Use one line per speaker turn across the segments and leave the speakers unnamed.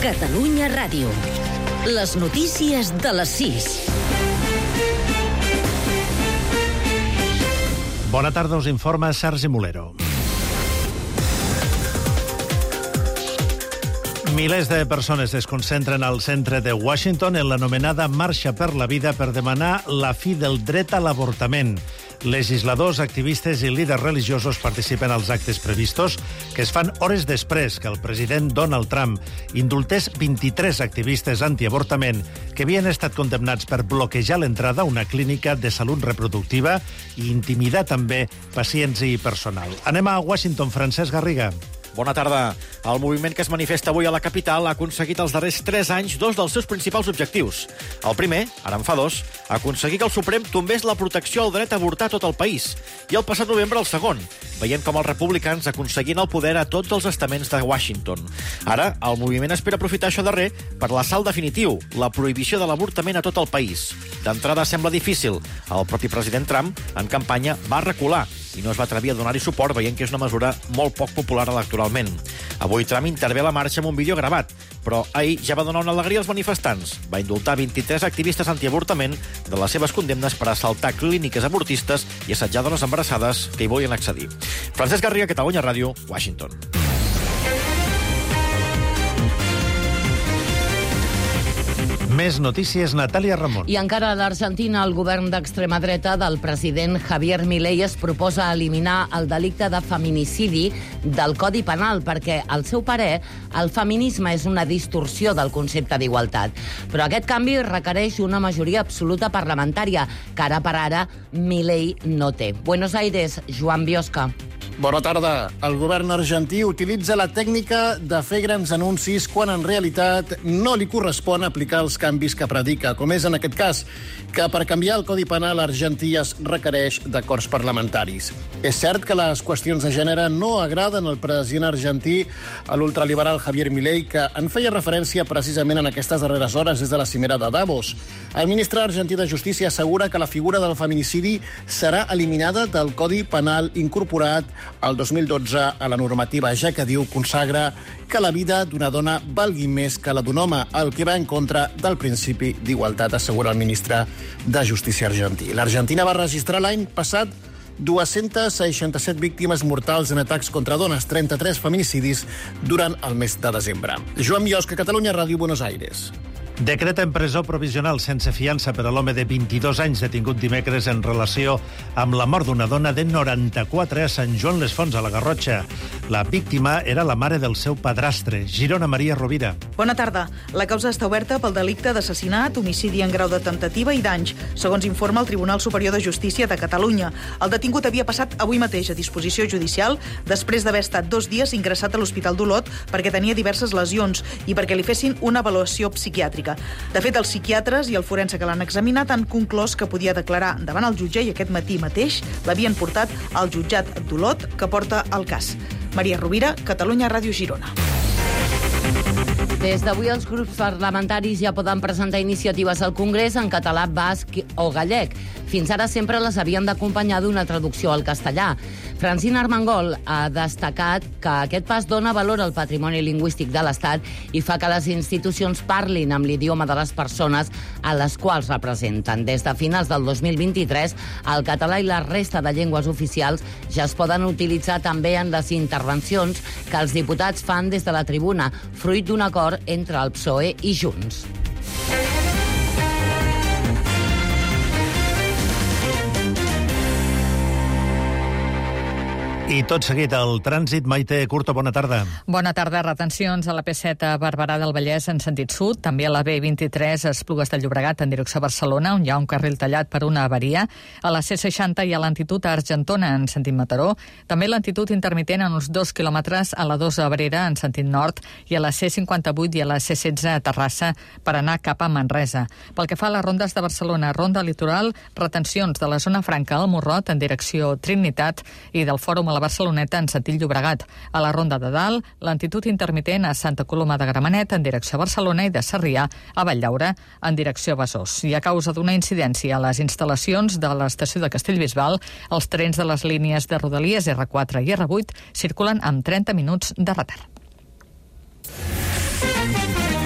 Catalunya Ràdio. Les notícies de les 6.
Bona tarda, us informa Sergi Mulero. Milers de persones es concentren al centre de Washington en l'anomenada Marxa per la Vida per demanar la fi del dret a l'avortament. Legisladors, activistes i líders religiosos participen als actes previstos, que es fan hores després que el president Donald Trump indultés 23 activistes antiavortament que havien estat condemnats per bloquejar l'entrada a una clínica de salut reproductiva i intimidar també pacients i personal. Anem a Washington, Francesc Garriga.
Bona tarda. El moviment que es manifesta avui a la capital ha aconseguit els darrers 3 anys 2 dels seus principals objectius. El primer, ara en fa 2, aconseguir que el Suprem tombés la protecció al dret a avortar a tot el país. I el passat novembre el segon, veient com els republicans aconseguien el poder a tots els estaments de Washington. Ara, el moviment espera aprofitar això darrer per l'assalt definitiu, la prohibició de l'avortament a tot el país. D'entrada sembla difícil. El propi president Trump, en campanya, va recular i no es va atrevir a donar-hi suport, veient que és una mesura molt poc popular electoralment. Avui Trump intervé a la marxa amb un vídeo gravat, però ahir ja va donar una alegria als manifestants. Va indultar 23 activistes antiavortament de les seves condemnes per assaltar clíniques avortistes i assetjar dones embarassades que hi volien accedir. Francesc Garriga, Catalunya Ràdio, Washington.
Més notícies, Natàlia Ramon.
I encara a l'Argentina, el govern d'extrema dreta del president Javier Milei es proposa eliminar el delicte de feminicidi del Codi Penal perquè, al seu parer, el feminisme és una distorsió del concepte d'igualtat. Però aquest canvi requereix una majoria absoluta parlamentària, que ara per ara Milei no té. Buenos Aires, Joan Biosca.
Bona tarda. El govern argentí utilitza la tècnica de fer grans anuncis quan en realitat no li correspon aplicar els canvis que predica, com és en aquest cas, que per canviar el Codi Penal argentí es requereix d'acords parlamentaris. És cert que les qüestions de gènere no agraden al president argentí, a l'ultraliberal Javier Milei, que en feia referència precisament en aquestes darreres hores des de la cimera de Davos. El ministre argentí de Justícia assegura que la figura del feminicidi serà eliminada del Codi Penal incorporat el 2012 a la normativa, ja que diu consagra que la vida d'una dona valgui més que la d'un home, el que va en contra del principi d'igualtat, assegura el ministre de Justícia argentí. L'Argentina va registrar l'any passat 267 víctimes mortals en atacs contra dones, 33 feminicidis durant el mes de desembre. Joan Biosca, Catalunya Ràdio, Buenos Aires.
Decret en presó provisional sense fiança per a l'home de 22 anys detingut dimecres en relació amb la mort d'una dona de 94 a Sant Joan les Fonts, a la Garrotxa. La víctima era la mare del seu padrastre, Girona Maria Rovira.
Bona tarda. La causa està oberta pel delicte d'assassinat, homicidi en grau de temptativa i danys, segons informa el Tribunal Superior de Justícia de Catalunya. El detingut havia passat avui mateix a disposició judicial després d'haver estat 2 dies ingressat a l'Hospital d'Olot perquè tenia diverses lesions i perquè li fessin una avaluació psiquiàtrica. De fet, els psiquiatres i el forense que l'han examinat han conclòs que podia declarar davant el jutge i aquest matí mateix l'havien portat al jutjat d'Olot que porta el cas. Maria Rovira, Catalunya Ràdio, Girona.
Des d'avui els grups parlamentaris ja poden presentar iniciatives al Congrés en català, basc o gallec. Fins ara sempre les havien d'acompanyar d'una traducció al castellà. Francina Armengol ha destacat que aquest pas dona valor al patrimoni lingüístic de l'Estat i fa que les institucions parlin amb l'idioma de les persones a les quals representen. Des de finals del 2023, el català i la resta de llengües oficials ja es poden utilitzar també en les intervencions que els diputats fan des de la tribuna, fruit d'un acord entre el PSOE i Junts.
I tot seguit, el trànsit. Maite Curto, bona tarda.
Bona tarda. Retencions a la P7 a Barberà del Vallès en sentit sud, també a la B23 a Esplugues de Llobregat en direcció a Barcelona, on hi ha un carril tallat per una avaria. A la C60 hi ha lentitud a Argentona en sentit Mataró. També lentitud intermitent en uns 2 quilòmetres a la 2 a Abrera en sentit nord i a la C58 i a la C16 a Terrassa per anar cap a Manresa. Pel que fa a les rondes de Barcelona, ronda litoral, retencions de la zona franca al Morrot en direcció Trinitat i del Fòrum a la Barceloneta en sentit Llobregat. A la Ronda de Dalt, lentitud intermitent a Santa Coloma de Gramenet en direcció a Barcelona i de Sarrià a Valldaura en direcció a Besòs. I a causa d'una incidència a les instal·lacions de l'estació de Castellbisbal, els trens de les línies de Rodalies R4 i R8 circulen amb 30 minuts de retard.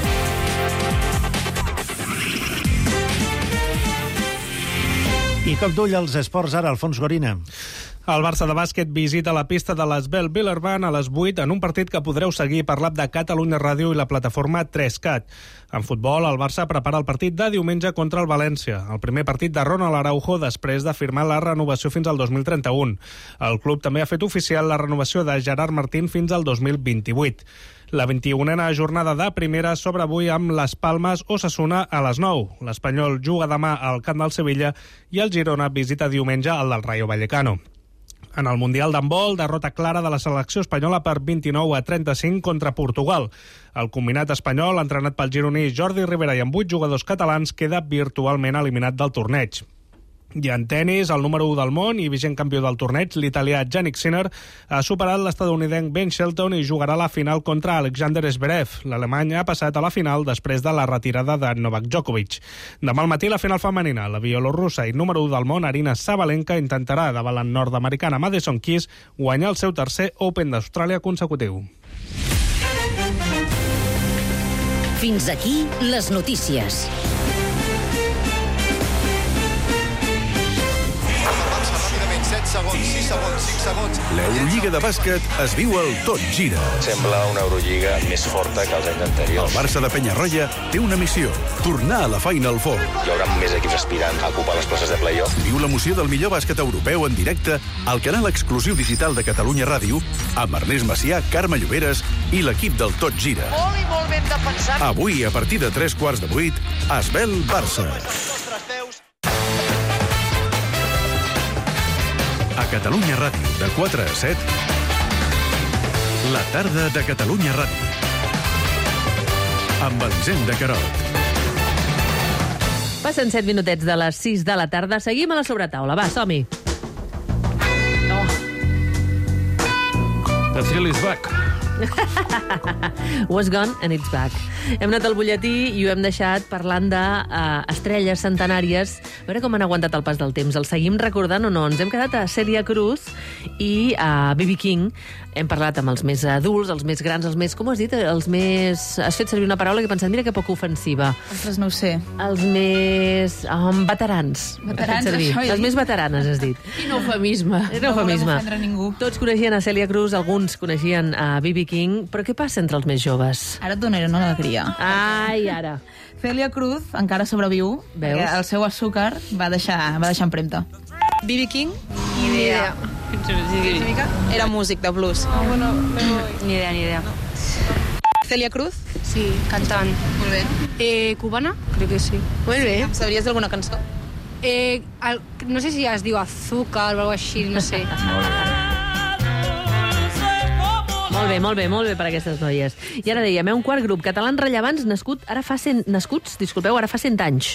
I cop d'ull als esports ara, Alfons Gorina.
El Barça de bàsquet visita la pista de l'Esbel Villerban a les 8 en un partit que podreu seguir per l'app de Catalunya Ràdio i la plataforma 3Cat. En futbol, el Barça prepara el partit de diumenge contra el València, el primer partit de Ronald Araujo després de firmar la renovació fins al 2031. El club també ha fet oficial la renovació de Gerard Martín fins al 2028. La 21a jornada de primera s'obre avui amb les Palmes Osasuna a les 9. L'Espanyol juga demà al camp del Sevilla i el Girona visita diumenge al del Rayo Vallecano. En el Mundial d'handbol, derrota clara de la selecció espanyola per 29-35 contra Portugal. El combinat espanyol, entrenat pel gironí Jordi Rivera i amb 8 jugadors catalans, queda virtualment eliminat del torneig. I en tenis, el número 1 del món i vigent campió del torneig, l'italià Jannik Sinner, ha superat l'estadounidenc Ben Shelton i jugarà la final contra Alexander Zverev. L'alemany ha passat a la final després de la retirada de Novak Djokovic. Demà al matí la final femenina. La bielorrussa i número 1 del món, Arina Sabalenka, intentarà, davant la nord-americana Madison Keys, guanyar el seu tercer Open d'Austràlia consecutiu.
Fins aquí les notícies.
Segons, 6 segons, 5 segons.
L'Eurolliga de bàsquet es viu al Tot Gira.
Sembla una Eurolliga més forta que els anys anteriors.
El Barça de Penyarroia té una missió: tornar a la Final Four.
Hi haurà més equips aspirant a ocupar les places de play-off.
Viu l'emoció del millor bàsquet europeu en directe al canal exclusiu digital de Catalunya Ràdio amb Ernest Macià, Carme Lloberes i l'equip del Tot Gira.
Molt ben defensat.
Avui, a partir de 3:15, Esbel Barça. A Catalunya Ràdio, de 4 a 7, la tarda de Catalunya Ràdio. Amb Elisenda de Queralt.
Passen 7 minutets de les 6 de la tarda. Seguim a la sobretaula. Va, som-hi.
The thrill is back.
Was gone and it's back. Hem anat al butlletí i ho hem deixat parlant d'estrelles centenàries. A veure com han aguantat el pas del temps. El seguim recordant o no? Ens hem quedat a Celia Cruz i a B.B. King. Hem parlat amb els més adults, els més grans, els més... Com has dit? Els més... Has fet servir una paraula que he pensat, mira que poc ofensiva.
Ostres, no ho sé.
Els més... veterans.
Veterans, això
les més veteranes, has dit.
Quin eufemisme.
No volem
ofendre ningú.
Tots coneixien a Celia Cruz, alguns coneixien a B.B. King, però què passa entre els més joves?
Ara et donaré una alegria.
Ai, ara.
Celia Cruz encara sobreviu.
Veus?
El seu azúcar va deixar empremta.
B.B. King? Ni idea.
Era músic de blues.
Bueno, ni idea.
Celia Cruz?
Sí, cantant.
Molt bé.
¿Cubana? Creo que sí.
Molt bé. Sabries d'alguna cançó?
No sé si es diu Azúcar o algo així, no sé.
Molt bé per aquestes noies. I ara dèiem, un quart grup, catalans rellevants ara fa 100 anys.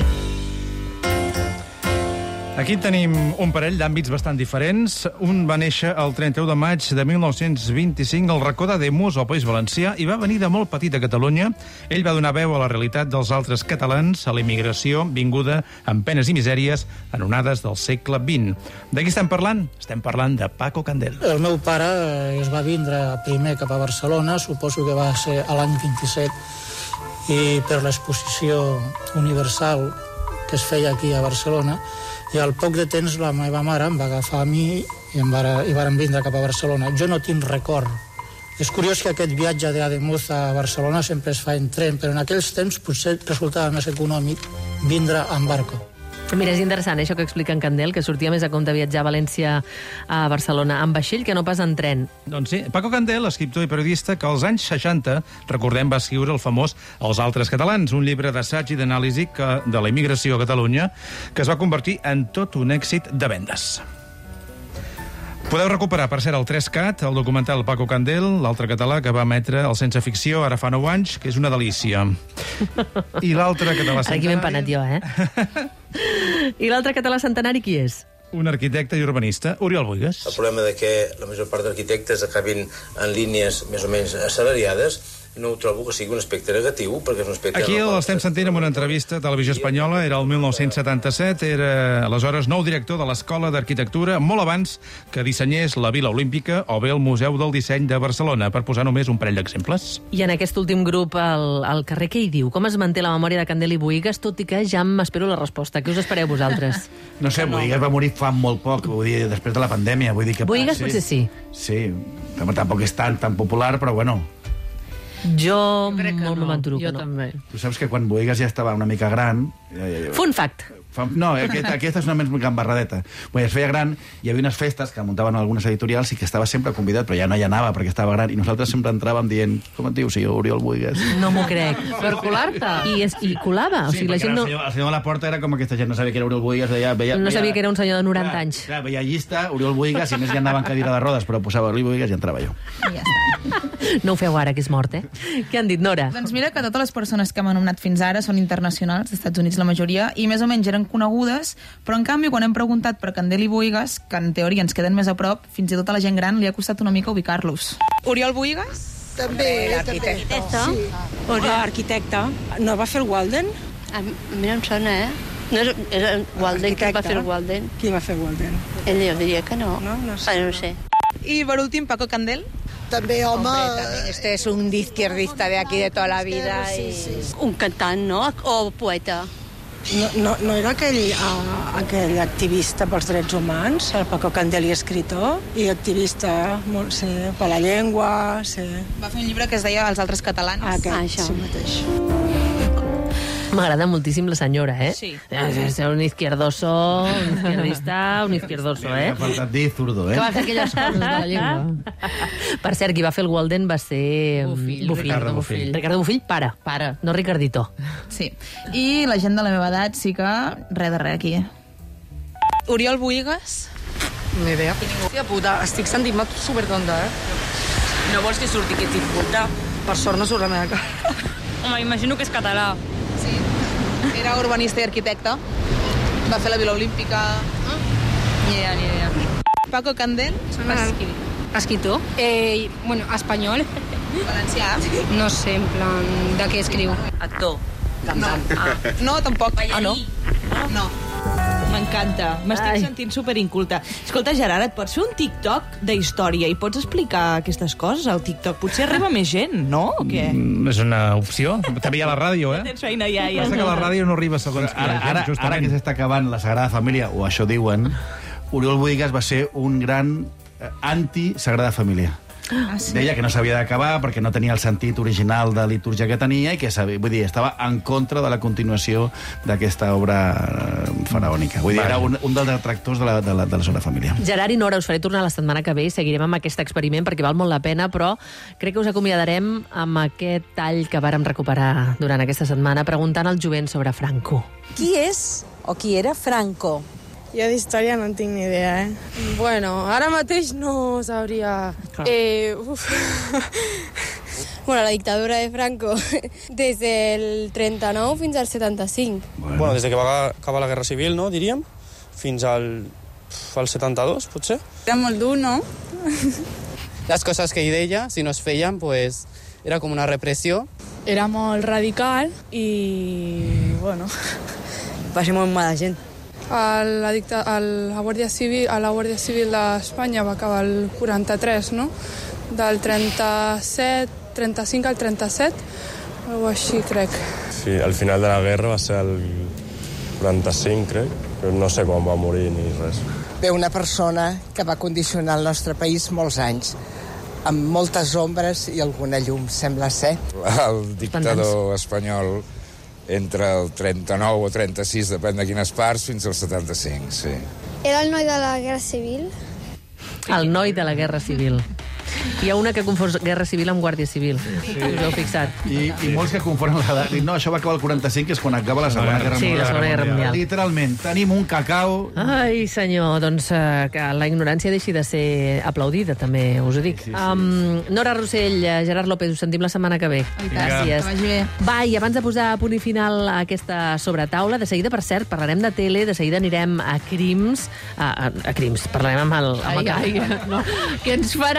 Aquí tenim un parell d'àmbits bastant diferents. Un va néixer el 31 de maig de 1925 al racó d'Ademús, al País Valencià, i va venir de molt petit a Catalunya. Ell va donar veu a la realitat dels altres catalans, a la immigració vinguda amb penes i misèries en onades del segle XX. De qui estem parlant? Estem parlant de Paco Candel.
El meu pare es va vindre primer cap a Barcelona, suposo que va ser a l'any 27, i per l'exposició universal que es feia aquí a Barcelona, i al poc de temps la meva mare em va agafar a mi i vàrem vindre cap a Barcelona. Jo no tinc record. És curiós que aquest viatge d'Ademús a Barcelona sempre es fa en tren, però en aquells temps potser resultava més econòmic vindre en barco.
Mira, és interessant això que explica en Candel, que sortia més a compte viatjar a València a Barcelona en vaixell que no pas en tren.
Doncs sí, Paco Candel, escriptor i periodista, que als anys 60, recordem, va escriure el famós Els altres catalans, un llibre d'assaig i d'anàlisi de la immigració a Catalunya, que es va convertir en tot un èxit de vendes. Podeu recuperar, per cert, el 3Cat, el documental Paco Candel, l'altre català que va emetre el Sense Ficció ara fa 9 anys, que és una delícia. I l'altre català centenari...
Aquí m'he empanat jo, I l'altre català centenari qui és?
Un arquitecte i urbanista, Oriol Boigas.
El problema de que la major part d'arquitectes acabin en línies més o menys assalariades
no ho trobo que sigui un aspecte negatiu, perquè és un aspecte...
Aquí l'estem sentint en una entrevista a Televisió Espanyola, era el 1977, era aleshores nou director de l'Escola d'Arquitectura, molt abans que dissenyés la Vila Olímpica o bé el Museu del Disseny de Barcelona, per posar només un parell d'exemples.
I en aquest últim grup, al carrer, què hi diu? Com es manté la memòria de Candel i Bohigas, tot i que ja m'espero la resposta. Què us espereu vosaltres?
No sé, Bohigas va morir fa molt poc, vull dir, després de la pandèmia. Vull dir que
Bohigas potser sí.
Sí, tampoc és tan popular, però bueno...
Jo molt m'aventuro que no.
També.
Tu saps que quan Bohigas ja estava una mica gran...
Fun fact.
No, aquesta és una més gambarradeta. Es feia gran, hi havia unes festes que muntaven algunes editorials i que estava sempre convidat, però ja no hi anava perquè estava gran, i nosaltres sempre entràvem dient, com et dius, senyor Oriol Bohigas?
No m'ho crec.
Per colar-te.
I colava.
Sí, perquè el senyor de la porta era com aquesta gent, no sabia que era Oriol Bohigas,
no sabia que era un senyor de 90 anys.
Clar, veia llista, Oriol Bohigas, i més ja anava en cadira de rodes, però posava Oriol Bohigas i entrava jo.
Ja està. No ho feu ara, que és mort, Què han dit, Nora?
Doncs mira que totes les persones que m'han anomenat fins ara són internacionals, dels Estats Units la majoria, i més o menys eren conegudes, però en canvi quan hem preguntat per Candel i Bohigas, que en teoria ens queden més a prop, fins i tot a la gent gran li ha costat una mica ubicar-los. Oriol Bohigas?
També, arquitecte.
Sí.
Oriol, arquitecte. No va fer el Walden?
A mi no em sona, No és el Walden, qui va fer el Walden?
Qui va fer el Walden?
Ell jo diria que no.
No sé.
No sé.
I per últim, Paco Candel?
També, home...
También este es un izquierdista de aquí de toda la vida. Sí. Un cantant, no? O poeta.
No era aquell activista pels drets humans, el Paco Candel, i escritor, i activista per la llengua...
Va fer un llibre que es deia Els altres catalans.
Això.
Sí mateix.
M'agrada moltíssim la senyora,
Sí.
És un izquierdoso, un izquierdista, un izquierdoso,
Ha faltat dir zurdo,
Que va fer aquelles coses de la llengua.
Per cert, qui va fer el Walden va ser...
Ricardo Bofill.
Ricardo Bofill, pare. No Ricardito.
Sí. I la gent de la meva edat sí que res de res aquí. Oriol Bohigas?
Ni idea.
Hòstia puta, estic sentint-me supertonta, No vols que surti aquest puta? Per sort no surt la meva cara.
Home, imagino que és català.
Sí. Era urbanista i arquitecte. Va fer la Vila Olímpica.
Ni idea.
Paco Candel?
Escritor? Bueno, espanyol.
Valencià?
No sé, en plan, de què escriu.
Actor.
No, tampoc.
no?
No.
M'encanta, m'estic sentint superinculta. Escolta, Gerard, et pots fer un TikTok d'història i pots explicar aquestes coses al TikTok? Potser arriba més gent, no? O què?
És una opció. També hi ha la ràdio,
Tens feina ja.
Passa que la ràdio no arriba segons
Ara que s'està acabant la Sagrada Família, o això diuen, Oriol Bohigas va ser un gran anti-Sagrada Família. Deia que no s'havia d'acabar perquè no tenia el sentit original de litúrgia que tenia i que estava en contra de la continuació d'aquesta obra faraònica. Vull dir, era un dels detractors de la Sagrada Família.
Gerard i Nora, us faré tornar la setmana que ve i seguirem amb aquest experiment perquè val molt la pena, però crec que us acomiadarem amb aquest tall que vàrem recuperar durant aquesta setmana preguntant al jovent sobre Franco.
Qui és o qui era Franco?
Jo d'història no en tinc ni idea, Bueno, ara mateix no sabria...
Bueno, la dictadura de Franco, des del 39 fins al 75.
Bueno, des de que va acabar la Guerra Civil, no, diríem, fins al 72, potser.
Era molt dur, no?
Les coses que ell deia, si no es feien, pues, era com una repressió.
Era molt radical i, bueno...
Va ser molt mala gent.
A la Guàrdia Civil d'Espanya va acabar el 43, no? Del 35 al 37, o així, crec.
Sí, al final de la guerra va ser el 45, crec. Però no sé quan va morir ni res.
Bé, una persona que va condicionar el nostre país molts anys, amb moltes ombres i alguna llum, sembla ser.
El dictador espanyol entre el 39 o 36, depèn de quines parts, fins al 75, sí.
Era el noi de la Guerra Civil?
El noi de la Guerra Civil. Hi ha una que confon Guerra Civil amb Guàrdia Civil. Sí. Us heu fixat?
I molts que confonen la... No, això va acabar el 45, que és quan acaba la Segona Guerra Mundial.
Sí, la Segona Guerra Mundial.
Literalment, tenim un cacau...
Ai, senyor, doncs que la ignorància deixi de ser aplaudida, també us ho dic. Sí. Nora Rossell, Gerard López, us sentim la setmana que ve. Gràcies.
Que vagi bé.
Va, i abans de posar a punt i final a aquesta sobretaula, de seguida, per cert, parlarem de tele, de seguida anirem a Crims, parlarem amb el...
No. Què ens faràs?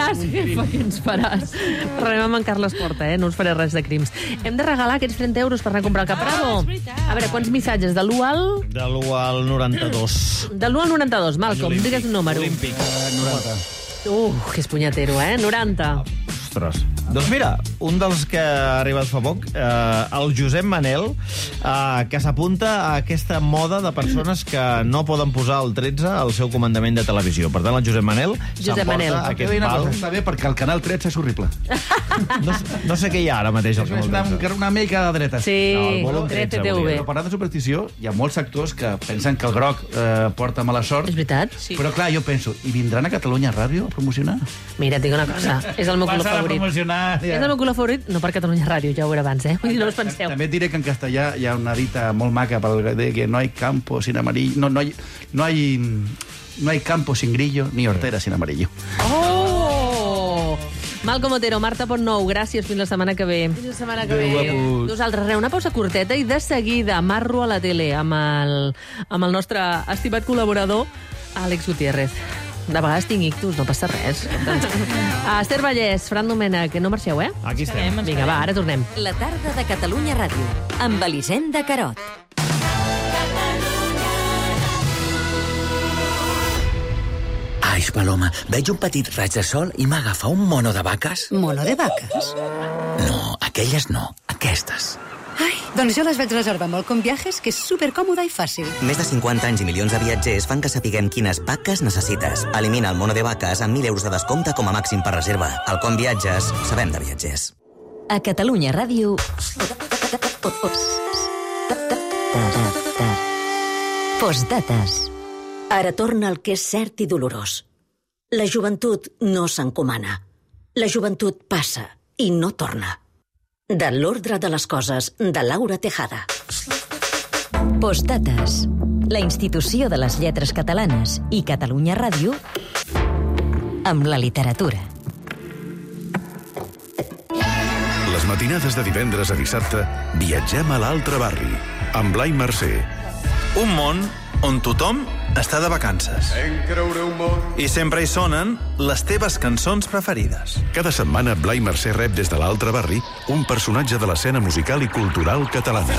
Ufa, què ens faràs? Parlem amb en Carles Porta, no us faré res de crims. Hem de regalar aquests 30 euros per anar a comprar el Capravo. A veure, quants missatges? De l'1 al...
De l'1 al 92.
De l'1 al 92, Malcolm, digues un número.
Olímpic.
90.
Que és punyatero, 90.
Ostres. Doncs mira, un dels que ha arribat fa poc, el Josep Manel, que s'apunta a aquesta moda de persones que no poden posar el 13 al seu comandament de televisió. Per tant, el Josep Manel s'emporta aquest val.
Està bé, perquè el canal 13 és horrible.
No sé què hi ha ara mateix al canal 13.
Una mica de dreta.
Sí,
el volum 13 TV. Però parlant de superstició, hi ha molts actors que pensen que el groc porta mala sort.
És veritat.
Però clar, jo penso, i vindran a Catalunya Ràdio a promocionar?
Mira, et dic una cosa, és el meu color favorit. És el meu color favorit, no per Catalunya Ràdio, ja ho era abans, Vull dir, no us penseu.
També et diré que en castellà hi ha una dita molt maca de que no hay campo sin amarillo, no hay campo sin grillo ni hortera sin amarillo.
Oh! Malcom Otero, Marta Pontnou, gràcies, fins la setmana que ve.
Fins la setmana que ve.
Nosaltres, una pausa curteta i de seguida marro a la tele amb el nostre estimat col·laborador, Àlex Gutiérrez. De vegades tinc ictus, no passa res. Esther Vallès, Fran Domènech, no marxeu,
Aquí estem.
Vinga, va, ara tornem.
La tarda de Catalunya Ràdio, amb Elisenda Carot.
Ai, Paloma, veig un petit raig de sol i m'agafa un mono de vaques.
Mono de vaques?
No, aquelles no, aquestes.
Ai, doncs jo les vaig reservar amb el Comviajes, que és supercòmode i fàcil.
Més de 50 anys i milions de viatgers fan que sapiguem quines vaques necessites. Elimina el mono de vaques amb 1.000 euros de descompte com a màxim per reserva. Al Comviatges, sabem de viatgers.
A Catalunya Ràdio... Postdates. Ara torna el que és cert i dolorós. La joventut no s'encomana. La joventut passa i no torna. De l'ordre de les coses, de Laura Tejada. Postdates. La institució de les lletres catalanes i Catalunya Ràdio amb la literatura.
Les matinades de divendres a dissabte viatgem a l'altre barri, amb Blai Mercè.
Un món on tothom està de vacances. I sempre hi sonen les teves cançons preferides.
Cada setmana Blai Mercè rep des de l'altre barri un personatge de l'escena musical i cultural catalana.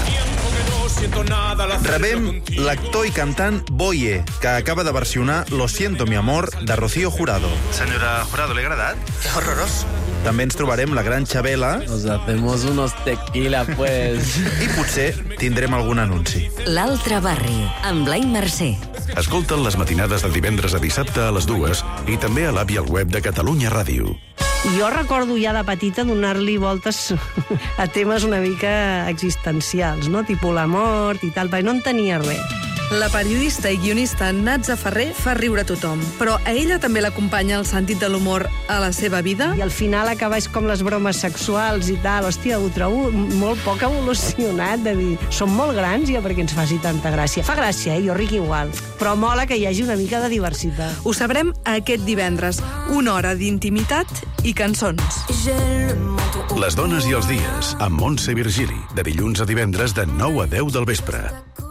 Rebem l'actor i cantant Boye, que acaba de versionar Lo siento mi amor de Rocío Jurado. Senyora Jurado, ¿le ha agradat?
¡Qué horrorós!
També ens trobarem la gran Xabela.
Nos hacemos unos tequila, pues.
I potser tindrem algun anunci.
L'altre barri, amb Blai Mercè.
Escolta'n les matinades de divendres a dissabte a les 2 i també a l'app i al web de Catalunya Ràdio.
Jo recordo ja de petita donar-li voltes a temes una mica existencials, no? Tipus la mort i tal, perquè no en tenia res.
La periodista i guionista Natza Ferrer fa riure a tothom, però a ella també l'acompanya el sentit de l'humor a la seva vida?
I al final acabes com les bromes sexuals i tal. Hòstia, ho trobo molt poc evolucionat, de dir, som molt grans ja perquè ens faci tanta gràcia. Fa gràcia, jo ric igual, però mola que hi hagi una mica de diversitat.
Ho sabrem aquest divendres, 1 hora d'intimitat i cançons.
Les dones i els dies, amb Montse Virgili, de dilluns a divendres de 9 a 10 del vespre.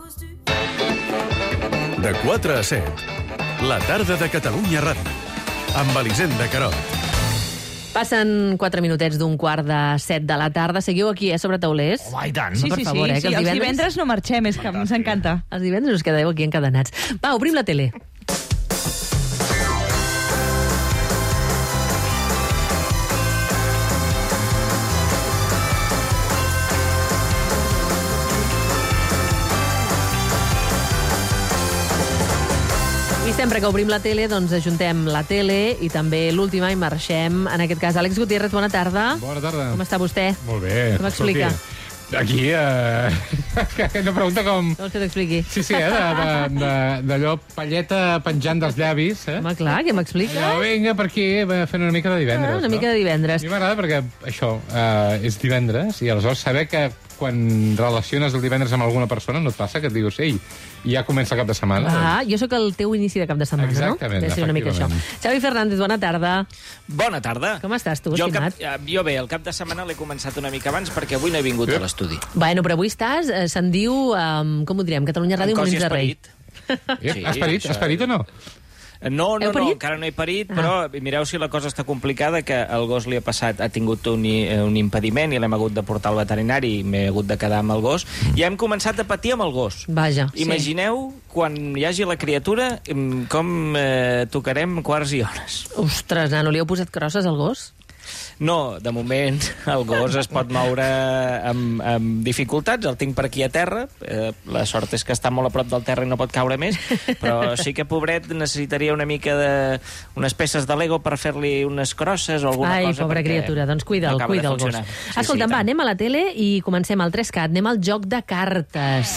De 4 a 7, la tarda de Catalunya Ràdio, amb Elisenda Carot.
Passen 4 minutets d'un 6:45 de la tarda. Seguiu aquí, sobre taulers.
Home, i tant.
Sí,
Per
sí,
favor,
sí,
que
els divendres no marxem, és que ens encanta.
Els divendres us quedeu aquí encadenats. Va, obrim la tele. I sempre que obrim la tele, doncs ajuntem la tele i també l'última i marxem. En aquest cas, Àlex Gutiérrez, bona tarda.
Bona tarda.
Com està vostè?
Molt bé.
Què m'explica?
Aquí, una pregunta com...
Vols que t'expliqui?
Sí, d'allò palleta penjant dels llavis.
Home, clar, què m'expliques?
Allò, vinga, per aquí, fent una mica de divendres.
Una mica de divendres.
A mi m'agrada perquè això és divendres i aleshores saber que quan relaciones el divendres amb alguna persona no et passa que et dius, ei, ja comença el cap de setmana.
Jo sóc el teu inici de cap de setmana,
exactament,
no? Exactament, una mica això. Xavi Fernández, bona tarda.
Bona tarda.
Com estàs tu, estimat?
Jo bé, el cap de setmana l'he començat una mica abans perquè avui no he vingut a l'estudi.
Bueno, però avui estàs, se'n diu, com ho direm, Catalunya Ràdio, Molins de Rei.
Esperit o no?
No, encara no he parit, però mireu si la cosa està complicada, que el gos li ha tingut un impediment i l'hem hagut de portar al veterinari i m'he hagut de quedar amb el gos. I hem començat a patir amb el gos.
Vaja.
Imagineu, quan hi hagi la criatura, com tocarem quarts i hores.
Ostres, nano, li heu posat crosses al gos?
No, de moment el gos es pot moure amb dificultats, el tinc per aquí a terra, la sort és que està molt a prop del terra i no pot caure més, però sí que, pobret, necessitaria una mica unes peces de Lego per fer-li unes crosses o alguna cosa.
Ai, pobra criatura, doncs cuida'l gos. Escolta'm, va, anem a la tele i comencem al 3CAT, anem al joc de cartes.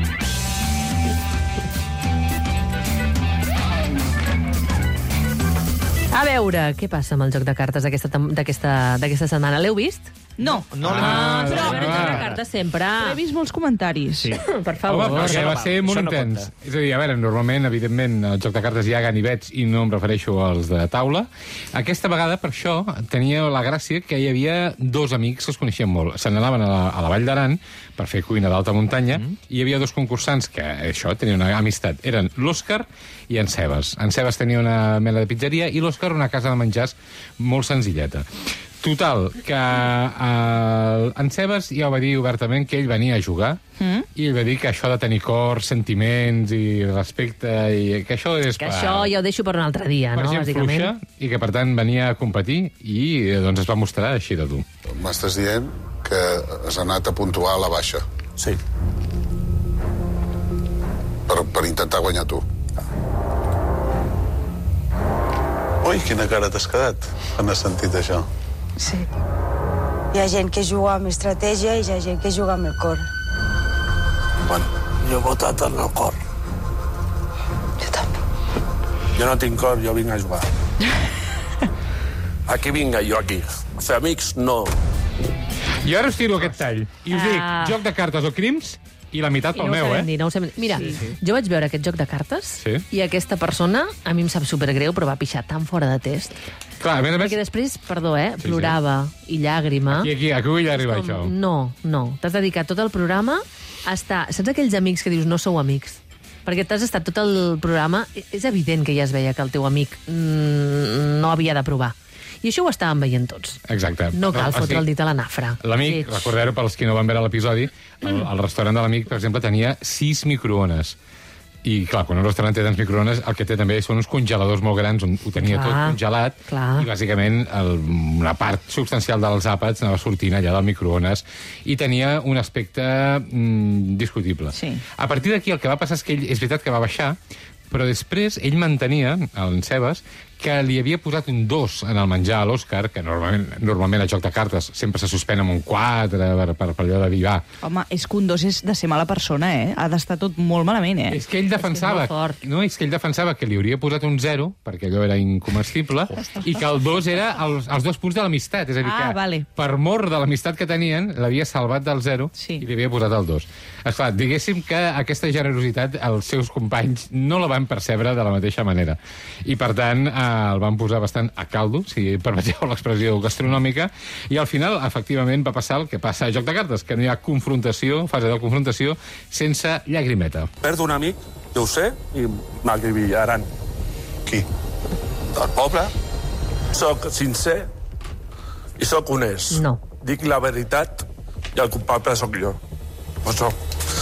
A veure, què passa amb el joc de cartes d'aquesta setmana? L'heu vist?
No.
No
però a veure, el joc de cartes sempre...
He vist molts comentaris.
Sí.
Per favor.
Home, perquè va ser molt intens. És a dir, a veure, normalment, evidentment, el joc de cartes hi ha ganivets i no em refereixo als de taula. Aquesta vegada, per això, tenia la gràcia que hi havia dos amics que es coneixien molt. Se n'anaven a la Vall d'Aran per fer cuina d'alta muntanya i hi havia dos concursants que, això, tenien una amistat. Eren l'Òscar i en Sebas. En Sebas tenia una mena de pizzeria i l'Òscar una casa de menjars molt senzilleta. Total, que en Sebas ja ho va dir obertament que ell venia a jugar i ell va dir que això de tenir cor, sentiments i respecte, i que això és
que això ja ho deixo per un altre dia, no?
Per gent fluixa, i que per tant venia a competir i doncs es va mostrar així de dur.
M'estàs dient que has anat a puntuar a la baixa?
Sí.
Per intentar guanyar tu? Ui, quina cara t'has quedat quan has sentit això?
Sí. Hi ha gent que juga amb estratègia i hi ha gent que juga amb el cor.
Bueno, jo he votat amb el cor.
Jo també.
Jo no tinc cor, jo vinc a jugar. Aquí vinc jo, aquí. A fer amics, no.
I ara us tiro aquest tall. I us dic, joc de cartes o crims, i la meitat pel meu,
No ho sabem dir. Mira, jo vaig veure aquest joc de cartes i aquesta persona, a mi em sap supergreu, però va pixar tan fora de test.
Clar, a més...
Perquè després, perdó, plorava i llàgrima.
Aquí vull arribar, això.
No. T'has dedicat tot el programa a estar... Saps aquells amics que dius no sou amics? Perquè t'has estat tot el programa... És evident que ja es veia que el teu amic no havia de provar. I això ho estàvem veient tots.
Exacte.
No cal fotre el dit a la nafra.
L'amic, recordeu-ho pels qui no van veure l'episodi, el restaurant de l'amic, per exemple, tenia 6 microones. I, clar, quan un restaurant té tants microones, el que té també són uns congeladors molt grans, on ho tenia tot congelat, i bàsicament una part substancial dels àpats anava sortint allà del microones, i tenia un aspecte discutible. A partir d'aquí el que va passar és que ell, és veritat que va baixar, però després ell mantenia, en Sebas, que li havia posat un 2 en el menjar a l'Òscar, que normalment el joc de cartes sempre se suspèn amb un 4 per allò de dir, va.
Home, és que un 2 és de ser mala persona, Ha d'estar tot molt malament,
És que ell defensava... És que ell defensava que li hauria posat un 0, perquè allò era incomestible, i que el 2 era els 2 punts de l'amistat. És a dir, que per mort de l'amistat que tenien, l'havia salvat del 0 i li havia posat el 2. Esclar, diguéssim que aquesta generositat els seus companys no la van percebre de la mateixa manera. I, per tant, el van posar bastant a caldo, si permeteu l'expressió gastronòmica, i al final, efectivament, va passar el que passa a Joc de Cartes, que no hi ha confrontació, fase de confrontació, sense llagrimeta.
Perdo un amic, jo ho sé, i m'agrivillaran.
Qui?
Del poble. Soc sincer i soc honest.
No.
Dic la veritat i el culpable soc jo. Ho soc.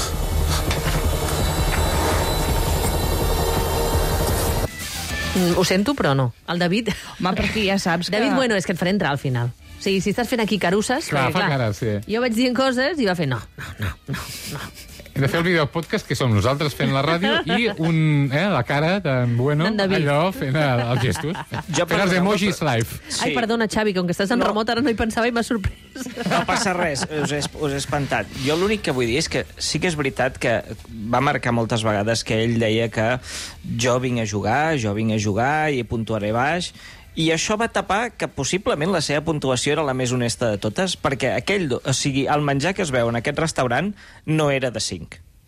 Ho sento, però no. El David...
Home, perquè ja saps que...
David, bueno, és que et faré entrar al final. O sigui, si estàs fent aquí carusses...
Clar, fa cara, sí.
Jo vaig dient coses i va fer no.
Hem de fer el videopodcast, que som nosaltres fent la ràdio, i la cara d'en Bueno, allò fent els gestos. Fent els emojis live.
Ai, perdona, Xavi, com que estàs en remot, ara no hi pensava i m'ha sorprès.
No passa res, us he espantat. Jo l'únic que vull dir és que sí que és veritat que va marcar moltes vegades que ell deia que jo vinc a jugar i puntuaré baix, i això va tapar que possiblement la seva puntuació era la més honesta de totes, perquè el menjar que es veu en aquest restaurant no era de 5.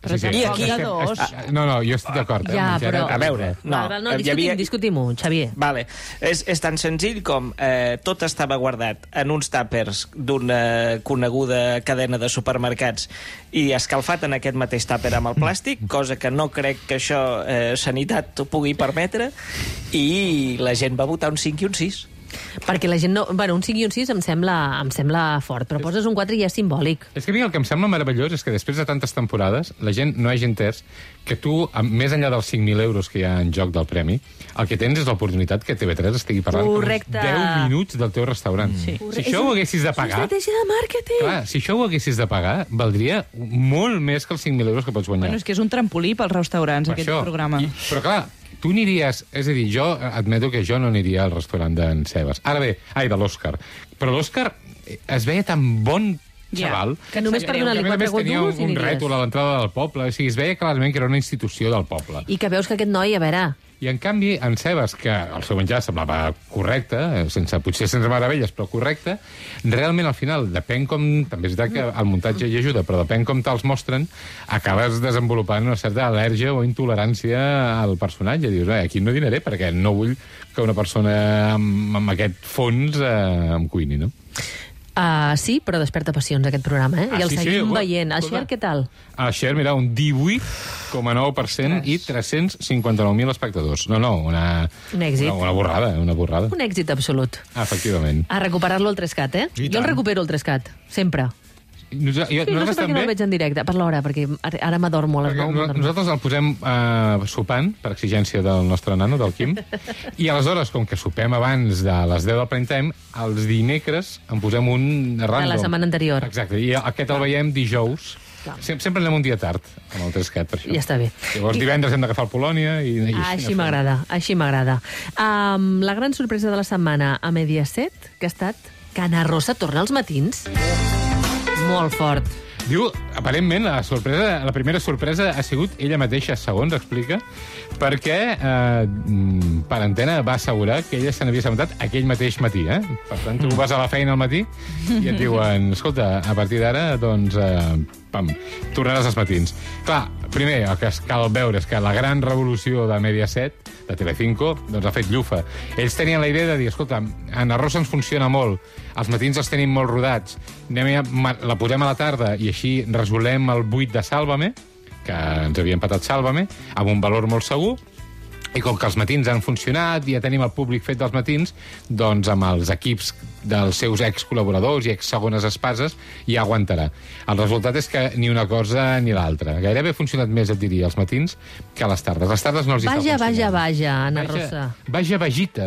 Però
I aquí...
No, jo estic d'acord.
Ja, però...
A veure,
no, discutim-ho, Xavier.
Vale. És tan senzill com tot estava guardat en uns tàpers d'una coneguda cadena de supermercats i escalfat en aquest mateix tàper amb el plàstic, cosa que no crec que això sanitat ho pugui permetre, i la gent va votar un 5 i un 6.
Perquè la gent no... Bueno, un 5 i un 6 em sembla fort, però poses un 4 i ja és simbòlic.
És que a mi el que em sembla meravellós és que després de tantes temporades la gent no hagi entès que tu, més enllà dels 5.000 euros que hi ha en joc del premi, el que tens és l'oportunitat que TV3 estigui parlant
Correcte.
10 minuts del teu restaurant.
Sí.
Si això ho haguessis de pagar...
És estratègia de màrqueting.
Clar, si això ho haguessis de pagar, valdria molt més que els 5.000 euros que pots guanyar.
Bueno, és que és un trampolí pels restaurants, aquest programa.
Però clar, tu aniries... És a dir, jo admeto que jo no aniria al restaurant d'en Sebas. Ara bé, de l'Òscar. Però l'Òscar es veia tan bon xaval...
Que només per donar-li 4 gotos
tenia un rètol a l'entrada del poble. O sigui, es veia clarament que era una institució del poble.
I que veus que aquest noi, a veure...
I, en canvi, en Sebas, que el seu menjar semblava correcte, potser sense meravelles, però correcte, realment, al final, depèn com... També és veritat que el muntatge hi ajuda, però depèn com te'ls mostren, acabes desenvolupant una certa al·lèrgia o intolerància al personatge. Dius, aquí no dinaré, perquè no vull que una persona amb aquest fons em cuini, no?
Sí, però desperta passions, aquest programa, I el seguim veient. El Cher, què tal?
El Cher, mira, un 18,9% i 359.000 espectadors. No,
un èxit.
Una borrada.
Un èxit absolut.
Efectivament.
A recuperar-lo al 3CAT, Jo el recupero, el 3CAT, sempre. No sé per què no el veig en directe, per l'hora, perquè ara m'adormo a les 9.
Nosaltres el posem sopant, per exigència del nostre nano, del Quim, i aleshores, com que sopem abans de les 10 del prime time, els dimecres en posem un random.
De la setmana anterior.
Exacte, i aquest el veiem dijous. Sempre anem un dia tard, amb el 3CAT, per això.
Ja està bé.
Llavors divendres hem d'agafar el Polònia i
així m'agrada. La gran sorpresa de la setmana a Mediaset, que ha estat que Ana Rosa torna als matins. Molt fort.
Diu, aparentment, la primera sorpresa ha sigut ella mateixa, segons explica, perquè per antena va assegurar que ella se n'havia assabentat aquell mateix matí. Per tant, tu vas a la feina al matí i et diuen, escolta, a partir d'ara, doncs, tornaràs als matins. Clar, primer, el que cal veure és que la gran revolució de Mediaset, de Telecinco, doncs ha fet llufa. Ells tenien la idea de dir, escolta, Ana Rosa ens funciona molt, els matins els tenim molt rodats, la posem a la tarda i així resolem el 8 de Sálvame, que ens havia empatat Sálvame, amb un valor molt segur, i com que els matins han funcionat i ja tenim el públic fet dels matins, doncs amb els equips dels seus ex-col·laboradors i ex-segones espases ja aguantarà. El resultat és que ni una cosa ni l'altra. Gairebé ha funcionat més, et diria, els matins que a les tardes. Les tardes no els hi està funcionant.
Vaja, Ana Rosa.
Vaja,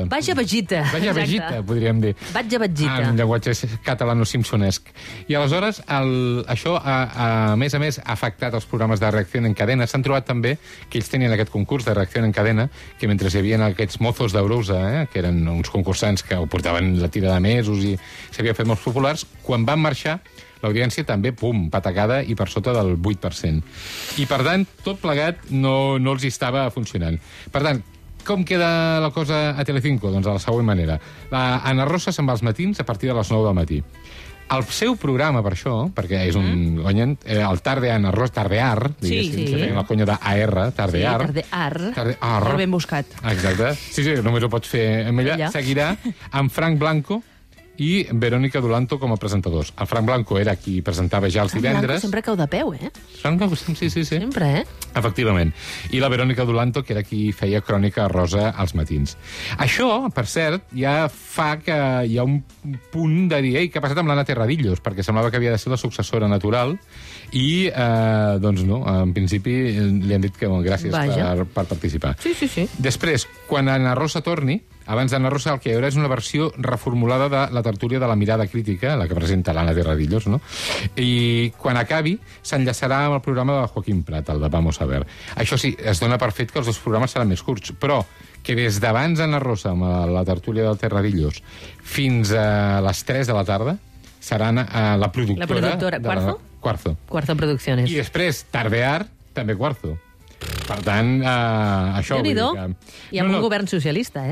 vagita, podríem dir.
Vagita.
En llenguatge catalano-simpsonesc. I aleshores, això, a més, ha afectat els programes de reacció en cadena. S'han trobat també que ells tenien aquest concurs de reacció en cadena, que mentre hi havia aquests mozos d'Eurosa, que eren uns concursants que ho portaven la tira de mesos i s'havien fet molt populars, quan van marxar, l'audiència també, patacada i per sota del 8%. I, per tant, tot plegat no els hi estava funcionant. Per tant, com queda la cosa a Telecinco? Doncs de la següent manera. La Ana Rosa se'n va als matins a partir de les 9 del matí. El seu programa, per això, perquè és un... el Tardear, diguéssim, que feien la conya d'AR, Tardear.
Tardear. Molt ben buscat.
Exacte. Sí, només ho pots fer amb ella. Seguirà amb Frank Blanco i Verónica Dulanto com a presentadors. El Frank Blanco era qui presentava ja els divendres.
Frank Blanco sempre cau de peu,
Frank Blanco, sí.
Sempre,
Efectivament. I la Verónica Dulanto, que era qui feia crònica rosa als matins. Això, per cert, ja fa que hi ha un punt de dir, què ha passat amb l'Anna Terradillos? Perquè semblava que havia de ser la successora natural i, doncs no, en principi li han dit que gràcies per participar.
Sí.
Després, quan Ana Rosa torni, abans d'Anna Rosa, el que hi haurà és una versió reformulada de la tertúlia de la mirada crítica, la que presenta l'Anna Terradillos, no? I quan acabi, s'enllaçarà amb el programa de Joaquim Prat, el de Vamos a ver. Això sí, es dona per fet que els dos programes seran més curts, però que des d'abans Anna Rosa, amb la tertúlia del Terradillos, fins a les 3 de la tarda, seran la productora...
Cuarzo. Cuarzo Producciones.
I després, Tardear, també Cuarzo. Per tant, això...
Déu-n'hi-do. I amb un govern socialista,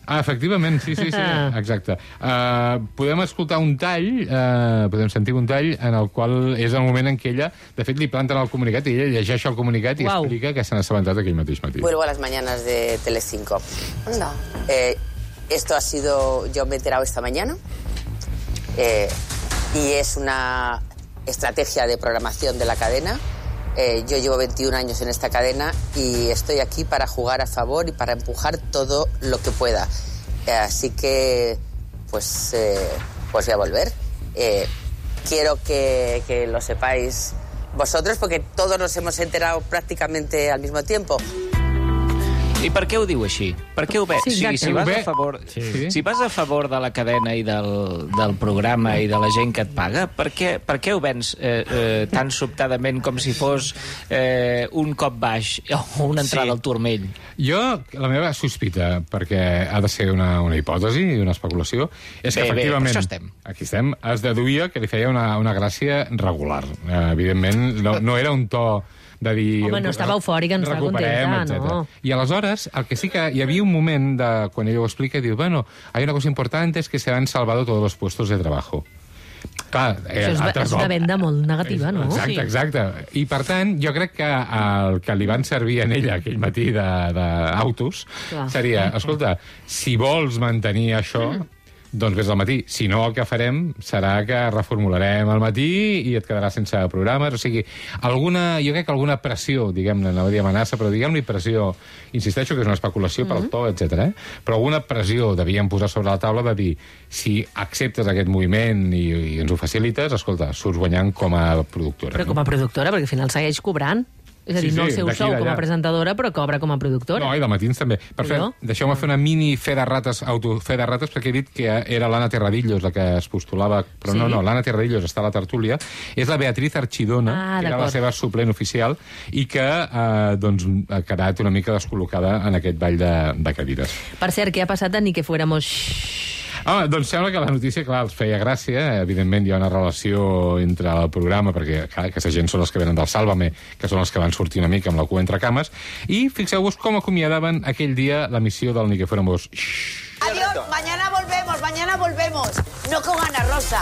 Efectivament, sí, exacte. Podem escoltar un tall, podem sentir un tall en el qual és el moment en què ella, de fet, li planten el comunicat i ella llegeix el comunicat i explica que s'han assabentat aquell mateix matí.
Vuelvo a las mañanas de Telecinco. Anda. Esto ha sido... Yo me he enterado esta mañana y es una estrategia de programación de la cadena. Yo llevo 21 años en esta cadena y estoy aquí para jugar a favor y para empujar todo lo que pueda. Así que, pues voy a volver. Quiero que lo sepáis vosotros, porque todos nos hemos enterado prácticamente al mismo tiempo.
I per què ho diu així? Per què ho ve?
Sí,
si vas a favor de la cadena i del programa i de la gent que et paga, per què ho vens tan sobtadament com si fos un cop baix o una entrada al turmell?
Jo, la meva sospita, perquè ha de ser una hipòtesi i una especulació, és que efectivament...
per això estem.
Aquí estem. Es deduïa que li feia una gràcia regular. Evidentment, no era un to de dir...
Home, no estava eufòrica, no estava contenta, no.
I aleshores, el que sí que hi havia un moment de, quan ella ho explica, diu, bueno, hay una cosa importante, es que se han salvado todos los puestos de trabajo. Clar,
això és una venda molt negativa, no?
Exacte. I, per tant, jo crec que el que li van servir a ella aquell matí d'autos seria, escolta, si vols mantenir això... Doncs vés al matí. Si no, el que farem serà que reformularem al matí i et quedaràs sense programes. O sigui, jo crec que alguna pressió, diguem-ne, no dir amenaça, però diguem-li pressió, insisteixo que és una especulació pel to, etc. Però alguna pressió devien posar sobre la taula de dir, si acceptes aquest moviment i ens ho facilites, escolta, surts guanyant com a productora.
Però com a productora, perquè al final segueix cobrant. És a dir, no el seu sou com a presentadora, però cobra com a productora.
No, i de matins també. Per cert, deixeu-me fer una mini fe de rates, autofe de rates, perquè he dit que era l'Anna Terradillos la que es postulava, però no, l'Anna Terradillos està a la tertúlia, és la Beatriz Archidona, que era la seva suplent oficial, i que ha quedat una mica descol·locada en aquest ball de cadires.
Per cert, què ha passat de Ni que fuéramos...
Doncs sembla que la notícia, clar, els feia gràcia. Evidentment hi ha una relació entre el programa, perquè clar, aquesta gent són els que venen del Sálvame, que són els que van sortir una mica amb la cua entre cames, i fixeu-vos com acomiadaven aquell dia l'emissió del Ni que fuéramos...
Adiós, mañana volvemos. No con Ana Rosa.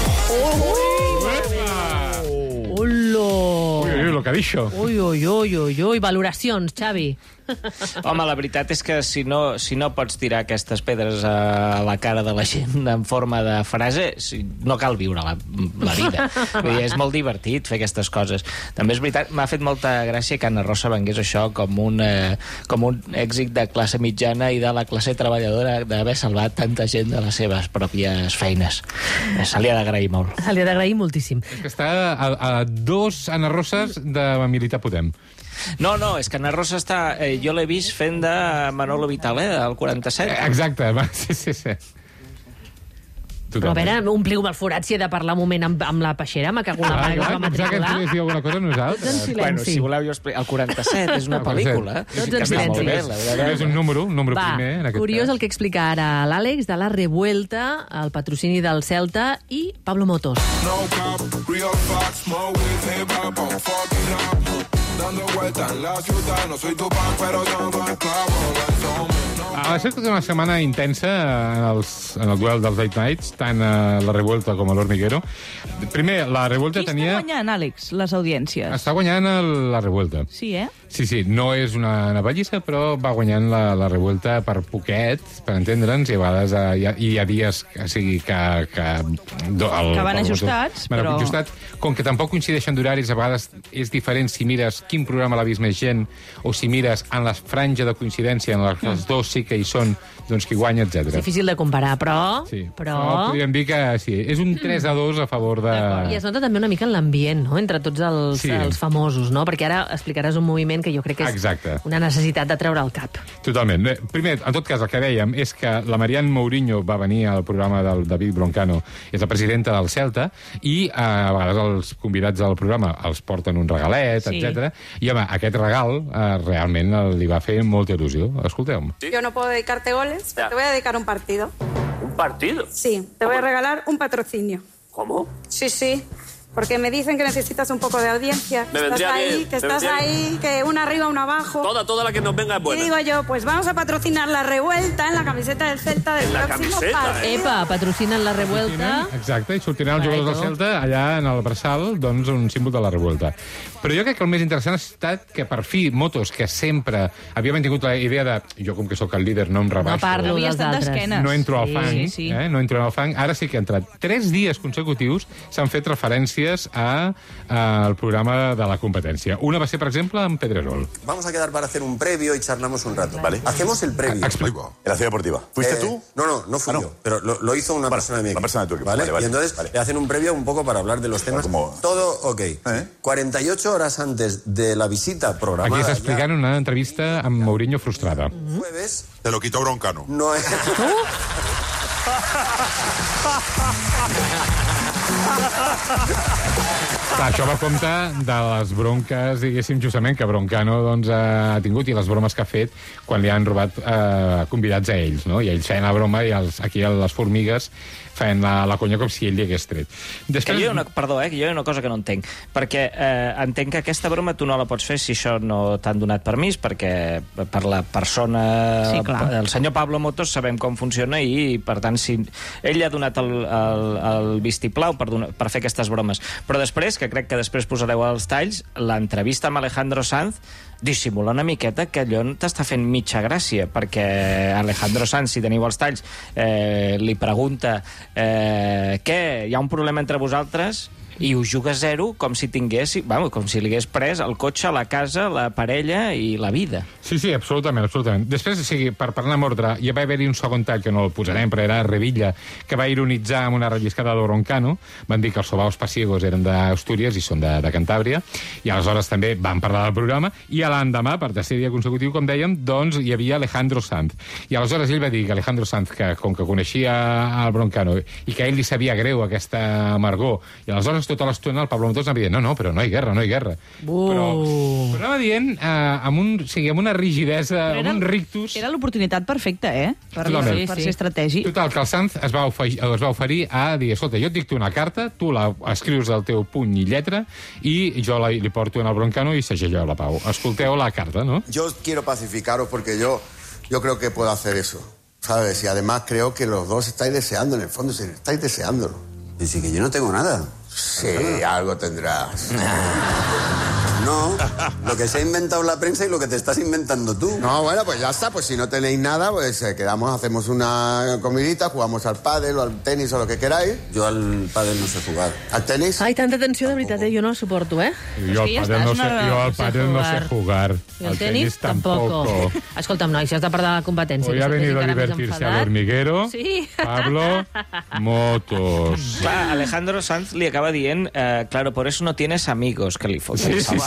Uy, lo que ha dicho.
Uy, valoracions, Xavi.
Home, la veritat és que si no pots tirar aquestes pedres a la cara de la gent en forma de frase, no cal viure la vida. Vull dir, és molt divertit fer aquestes coses. També és veritat, m'ha fet molta gràcia que Ana Rosa vengués això com un èxit de classe mitjana i de la classe treballadora d'haver salvat tanta gent de les seves pròpies feines. Se li ha d'agrair molt.
Se li ha d'agrair moltíssim.
És que està a 2 Ana Roses de militar Podem.
No, és que Ana Rosa està... jo l'he vist fent de Manolo Vitale, del 47.
Exacte, sí.
Però a veure, ompliu-me el forat si he de parlar un moment amb la peixera, me cago en la mare que va matricular.
Que ens podries dir alguna cosa a nosaltres?
Bueno, si voleu jo explicar... El 47 és una pel·lícula.
Tots en silenci.
És un número primer. En aquest
curiós el que explica ara l'Àlex de La Revuelta, el patrocini del Celta i Pablo Motos. Dando vueltas en la ciudad, no soy Tupac, pero todo es clavo.
Ha estat una setmana intensa en el duel dels Late Nights, tant a La Revuelta com a l'Hormiguero. Primer, La Revuelta tenia...
Qui està guanyant, Àlex, les audiències?
Està guanyant La Revuelta.
Sí,
Sí, no és una bellissa, però va guanyant la Revuelta per poquet, per entendre'ns, i a vegades hi ha dies que
van ajustats, però...
Com que tampoc coincideixen d'horaris, a vegades és diferent si mires quin programa l'ha vist més gent o si mires en la franja de coincidència en les dos sí que hi són, doncs qui guanya, etc.
És difícil de comparar, però...
Podríem dir que sí, és un 3-2 a favor de...
I es nota també una mica en l'ambient, no?, entre tots els famosos, no? Perquè ara explicaràs un moviment que jo crec que és una necessitat de treure el cap.
Totalment. Primer, en tot cas, el que dèiem és que la Marianne Mourinho va venir al programa del David Broncano, és la presidenta del Celta, i a vegades els convidats al programa els porten un regalet, etc. I, home, aquest regal realment li va fer molta il·lusió. Escolteu-me.
Yo no puedo dedicarte goles, pero te voy a dedicar un partido.
¿Un partido?
Sí, te voy a regalar un patrocinio.
¿Cómo?
Sí. Porque me dicen que necesitas un poco de audiencia.
Me vendría bien,
Que estás ahí, que una arriba, una abajo.
Toda la que nos venga es buena.
Y digo yo, pues vamos a patrocinar La Revuelta en la camiseta del Celta del próximo partido.
Epa, patrocinen La Revuelta.
Exacte, i sortiran els jugadors del Celta allà en el braçal, doncs un símbol de la Revuelta. Però jo crec que el més interessant ha estat que per fi Motos, que sempre havíem tingut la idea de jo com que sóc el líder no em rebaixo,
No parlo dels altres.
no entro al fang,
Sí.
no entro al fang, ara sí que ha entrat. 3 dies consecutius s'han fet referències al programa de la competència. Una va ser, per exemple, en Pedrerol.
Vamos a quedar para hacer un previo y charlamos un rato, ¿vale? Hacemos el previo.
Explico.
En la ciudad deportiva.
¿Fuiste tú?
No fui yo, pero lo hizo una persona de mi equipo.
Una persona de tu equipo,
¿vale?
vale.
Y entonces le hacen un previo un poco para hablar de los temas. Todo ok. 48 horas antes de la visita programada...
Aquí està explicant una entrevista amb Mourinho frustrada.
Jueves...
Te lo quitó Broncano.
No es...
Clar, això va compte de les bronques, diguéssim, justament, que Broncano doncs, ha tingut i les bromes que ha fet quan li han robat convidats a ells, no? I ells feien la broma i aquí a les formigues feien la conya com si ell li hagués tret.
Després... Que perdó, que jo hi ha una cosa que no entenc. Perquè entenc que aquesta broma tu no la pots fer si això no t'han donat permís, perquè per la persona...
Sí, clar.
El senyor Pablo Motos sabem com funciona i, per tant, si ell li ha donat el vistiplau per fer aquestes bromes. Però després, que crec que després posareu als talls, l'entrevista amb Alejandro Sanz dissimula una miqueta que allò t'està fent mitja gràcia, perquè Alejandro Sanz, si teniu els talls, li pregunta què? Hi ha un problema entre vosaltres? I ho juga a zero com si tingués, com si li hagués pres el cotxe, la casa, la parella i la vida.
Sí, absolutament. Després, per parlar amb ordre, ja va haver-hi un segon tall, que no el posarem, però era Revilla, que va ironitzar amb una relliscada de Broncano. Van dir que els sobaos pasiegos eren d'Astúries i són de Cantàbria, i aleshores també van parlar del programa, i a l'endemà, per tercer dia consecutiu, com dèiem, doncs hi havia Alejandro Sanz. I aleshores ell va dir que Alejandro Sanz, que com que coneixia el Broncano i que a ell li sabia greu aquesta amargor, i aleshores tota l'estona el Pablo Motos anava dient no, però no hi guerra. Però anava dient amb una rigidesa, amb un rictus...
Era l'oportunitat perfecta, per ser estratègic.
Total, que el Sanz es va oferir a dir, escolta, jo et dicto una carta, tu la escrius del teu puny i lletra, i jo li porto en el Broncano i segelleu la pau. Escolteu la carta, ¿no?
Yo quiero pacificaros porque yo creo que puedo hacer eso, ¿sabes? Y además creo que los dos estáis deseando, en el fondo, estáis deseándolo. Dice que yo no tengo nada. Sí, algo tendrás. No, lo que se ha inventado la prensa y lo que te estás inventando tú. No, bueno, pues ya está, pues si no tenéis nada, pues quedamos, hacemos una comidita, jugamos al pádel o al tenis o lo que queráis. Yo al pádel no sé jugar. ¿Al tenis?
Ai, tanta tensió, de veritat, jo no la suporto,
Jo al pádel no sé jugar.
I el tenis tampoco. Escolta'm, nois, si has de parlar de la competència...
Hoy ha venido a divertirse al hormiguero,
sí.
Pablo Motos.
Clar, Alejandro Sanz li acaba dient, claro, por eso no tienes amigos, que li fot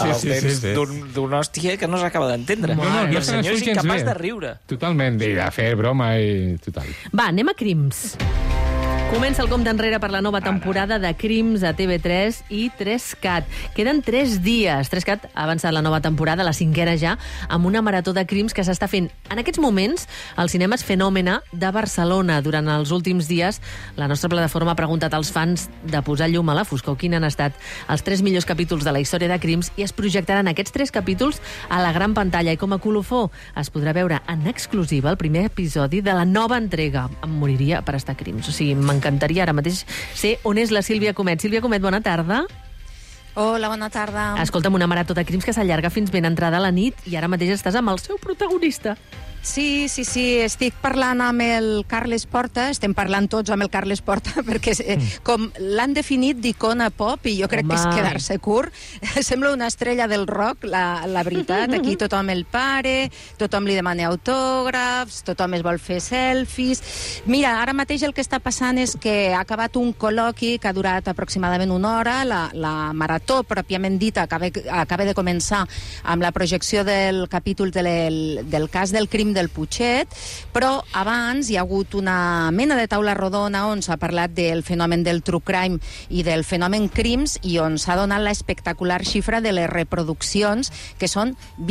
d'un hòstia que no s'acaba d'entendre. I el senyor és incapaç de riure.
Totalment, de fer broma i total.
Va, anem a crims. Comença el compte enrere per la nova temporada de Crims a TV3 i 3CAT. Queden 3 dies. 3CAT ha avançat la nova temporada, la 5ª ja, amb una marató de crims que s'està fent en aquests moments als cinemes Fenòmena de Barcelona. Durant els últims dies, la nostra plataforma ha preguntat als fans de posar llum a la foscor quin han estat els 3 millors capítols de la història de Crims i es projectaran aquests 3 capítols a la gran pantalla. I com a colofó es podrà veure en exclusiva el primer episodi de la nova entrega. Em moriria per estar a Crims. O sigui, m'encantaria ara mateix ser on és la Sílvia Comet. Sílvia Comet, bona tarda.
Hola, bona tarda.
Escolta'm, una marató de crims que s'allarga fins ben entrada a la nit i ara mateix estàs amb el seu protagonista.
Sí, estic parlant amb el Carles Porta, estem parlant tots amb el Carles Porta, perquè com l'han definit d'icona pop, i jo crec que és quedar-se curt, sembla una estrella del rock, la veritat, aquí tothom el pare, tothom li demana autògrafs, tothom es vol fer selfies... Mira, ara mateix el que està passant és que ha acabat un col·loqui que ha durat aproximadament una hora, la marató pròpiament dita acaba de començar amb la projecció del capítol del cas del crim del Putxet, però abans hi ha hagut una mena de taula rodona on s'ha parlat del fenomen del true crime i del fenomen crims i on s'ha donat l'espectacular xifra de les reproduccions, que són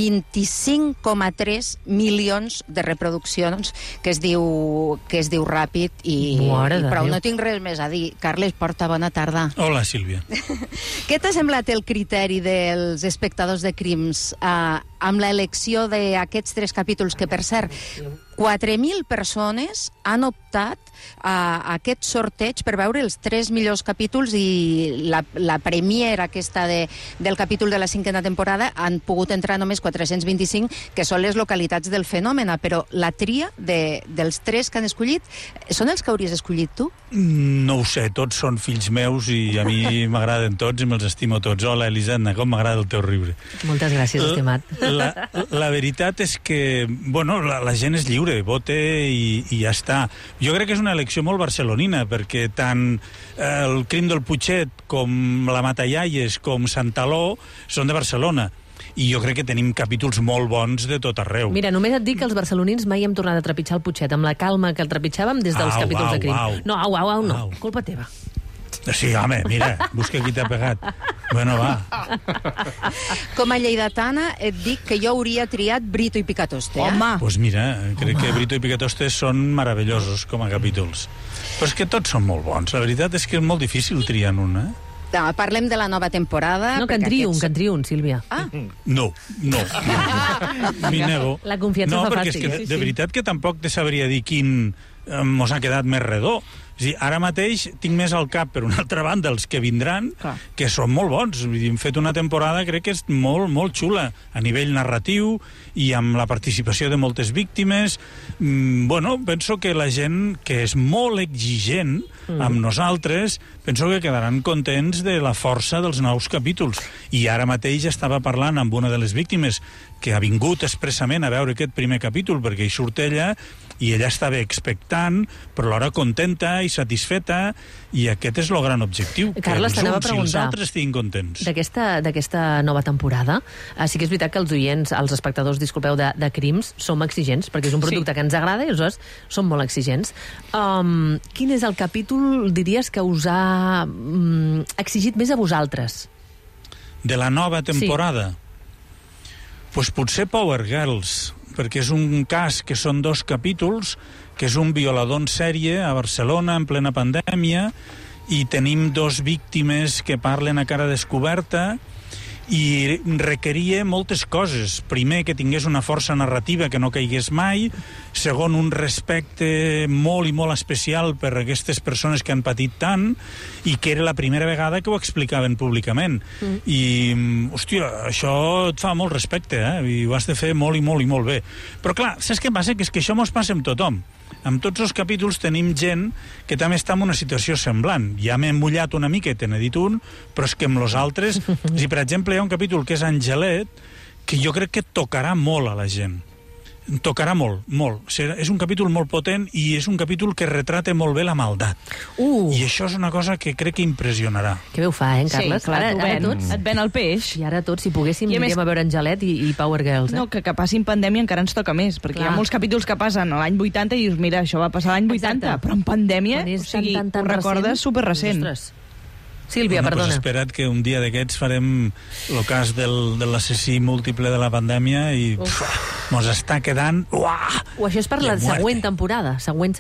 25,3 milions de reproduccions, que es diu ràpid i prou. No tinc res més a dir. Carles Porta, bona tarda.
Hola, Sílvia.
Què t'ha semblat el criteri dels espectadors de crims amb l'elecció d'aquests 3 capítols, que, per cert, 4.000 persones han optat a aquest sorteig per veure els 3 millors capítols i la premier aquesta del capítol de la 5ª temporada han pogut entrar només 425, que són les localitats del fenomen, però la tria dels 3 que han escollit són els que hauries escollit tu?
No ho sé, tots són fills meus i a mi m'agraden tots i me'ls estimo tots. Hola, Elisenda, com m'agrada el teu riure.
Moltes gràcies, estimat.
La veritat és que, bueno, la gent és lliure, vota i ja està. Jo crec que és una elecció molt barcelonina, perquè tant el crim del Putxet com la Matallalles com Santaló són de Barcelona. I jo crec que tenim capítols molt bons de tot arreu.
Mira, només et dic que els barcelonins mai hem tornat a trepitjar el Putxet amb la calma que el trepitjàvem des dels capítols de crim. No, no, culpa teva.
Sí, home, mira, busca qui t'ha pegat. Bueno, va.
Com a lleidatana et dic que jo hauria triat Brito i Picatoste.
Home! Doncs mira, crec que Brito i Picatoste són meravellosos com a capítols. Però és que tots són molt bons. La veritat és que és molt difícil triar un,
Parlem de la nova temporada.
No, que en triï un, Sílvia.
No. M'hi nego.
La confiança fa fàcil.
No, perquè és que de veritat que tampoc te sabria dir quin mos ha quedat més redó. Ara mateix tinc més al cap, per una altra banda, els que vindran, que són molt bons. Hem fet una temporada, crec que és molt, molt xula, a nivell narratiu i amb la participació de moltes víctimes. Bueno, penso que la gent que és molt exigent amb nosaltres, penso que quedaran contents de la força dels nous capítols. I ara mateix estava parlant amb una de les víctimes que ha vingut expressament a veure aquest primer capítol, perquè hi surt ella, i ella estava expectant, però alhora contenta i satisfeta, i aquest és el gran objectiu,
Carles,
que els uns i els altres estiguin contents.
D'aquesta nova temporada, sí que és veritat que els oients, els espectadors, disculpeu, de crims, som exigents, perquè és un producte que ens agrada i aleshores som molt exigents. Quin és el capítol, diries, que us ha exigit més a vosaltres?
De la nova temporada? Sí. Pues potser Power Girls, perquè és un cas que són 2 capítols, que és un violador en sèrie a Barcelona en plena pandèmia, i tenim 2 víctimes que parlen a cara descoberta, i requeria moltes coses. Primer, que tingués una força narrativa que no caigués mai. Segon, un respecte molt i molt especial per aquestes persones que han patit tant, i que era la primera vegada que ho explicaven públicament. I, hòstia, això et fa molt respecte, i ho has de fer molt i molt i molt bé. Però clar, saps què passa? Que és que això mos passa amb tothom. Amb tots els capítols tenim gent que també està en una situació semblant. Ja m'he mullat una mica, te n'he dit un, però és que amb els altres... Si, per exemple, hi ha un capítol que és Angelet, que jo crec que tocarà molt a la gent. Tocarà molt, molt. És un capítol molt potent i és un capítol que retrata molt bé la maldat. I això és una cosa que crec que impressionarà.
Que bé ho fa, Carles?
Sí, clar, ara tots, et ven el peix.
I ara tots, si poguéssim, aniríem a veure Angelet i Power Girls.
No, que passin pandèmia encara ens toca més, perquè hi ha molts capítols que passen a l'any 80 i dius, mira, això va passar l'any 80, però en pandèmia, o sigui, ho recordes superrecent.
Sílvia, perdona.
Pues espera't que un dia d'aquests farem el cas de l'assassí múltiple de la pandèmia i mos està quedant...
O això és per la següent temporada, següent.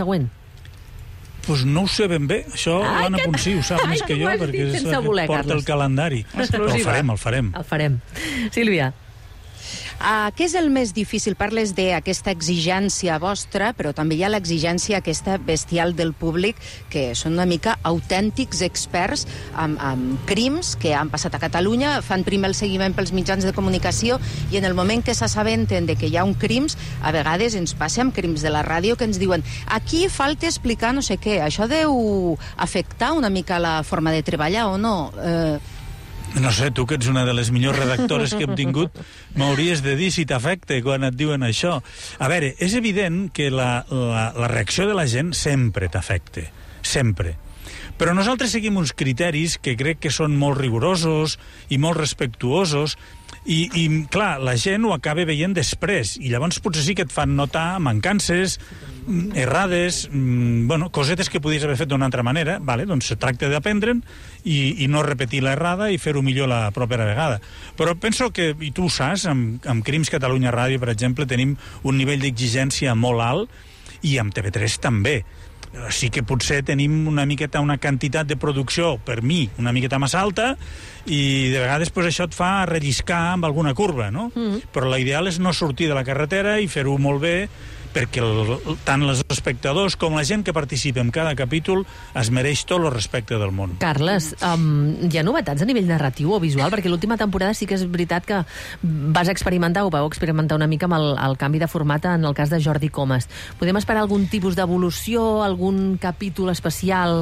Pues no ho sé ben bé. Això l'Anna Ponsí ho sap més que jo, perquè és la que porta el calendari. Però el farem.
El farem. Sílvia.
Què és el més difícil? Parles d'aquesta exigència vostra, però també hi ha l'exigència aquesta bestial del públic, que són una mica autèntics experts amb crims que han passat a Catalunya, fan primer el seguiment pels mitjans de comunicació i en el moment que s'assabenten de que hi ha un crims, a vegades ens passa amb crims de la ràdio que ens diuen aquí falta explicar no sé què. Això deu afectar una mica la forma de treballar o no?
No sé, tu que ets una de les millors redactores que hem tingut, m'hauries de dir si t'afecta quan et diuen això. A veure, és evident que la reacció de la gent sempre t'afecta, sempre. Però nosaltres seguim uns criteris que crec que són molt rigorosos i molt respectuosos i clar, la gent ho acaba veient després i llavors potser sí que et fan notar mancances, errades, cosetes que podies haver fet d'una altra manera, doncs se tracta d'aprendre'n i no repetir l'errada i fer-ho millor la propera vegada. Però penso que, i tu ho saps, amb Crims Catalunya Ràdio, per exemple, tenim un nivell d'exigència molt alt i amb TV3 també. Sí que potser tenim una quantitat de producció, per mi, una miqueta més alta, i de vegades això et fa relliscar amb alguna curva, no? Però l'ideal és no sortir de la carretera i fer-ho molt bé, perquè tant els espectadors com la gent que participa en cada capítol es mereix tot el respecte del món.
Carles, hi ha novetats a nivell narratiu o visual? Perquè l'última temporada sí que és veritat que vas experimentar, o vau experimentar una mica amb el canvi de format en el cas de Jordi Comas. Podem esperar algun tipus d'evolució, algun capítol especial?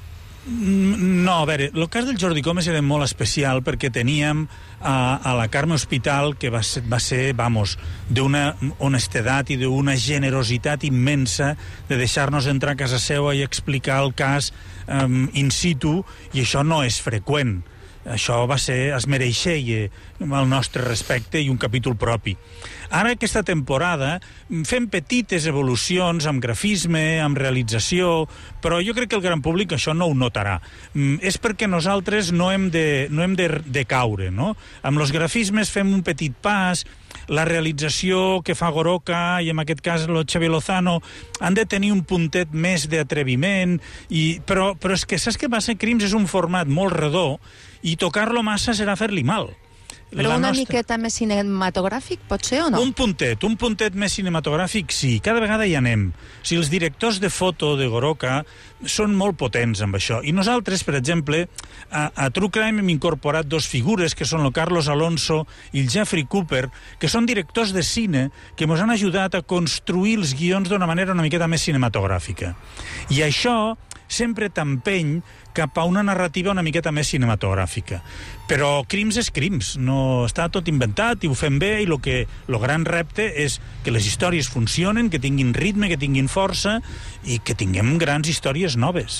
No, a veure, el cas del Jordi Comas era molt especial perquè teníem a la Carme Hospital, que va ser, d'una honestedat i d'una generositat immensa de deixar-nos entrar a casa seva i explicar el cas in situ, i això no és freqüent. Això es mereixia el nostre respecte i un capítol propi. Ara, aquesta temporada, fem petites evolucions amb grafisme, amb realització, però jo crec que el gran públic això no ho notarà. És perquè nosaltres no hem de caure, no? Amb els grafismes fem un petit pas, la realització que fa Goroka i en aquest cas el Xavi Lozano han de tenir un puntet més d'atreviment, però és que saps què passa? Crims és un format molt redó i tocar-lo massa serà fer-li mal.
Però una miqueta més cinematogràfic, pot ser o no?
Un puntet més cinematogràfic, sí. Cada vegada hi anem. Si els directors de foto de Goroka són molt potents amb això. I nosaltres, per exemple, a True Crime hem incorporat dos figures, que són el Carlos Alonso i el Jeffrey Cooper, que són directors de cine que ens han ajudat a construir els guions d'una manera una miqueta més cinematogràfica. I això sempre t'empeny cap a una narrativa una miqueta més cinematogràfica. Però Crims és Crims, no està tot inventat i ho fem bé, i el gran repte és que les històries funcionen, que tinguin ritme, que tinguin força i que tinguem grans històries noves.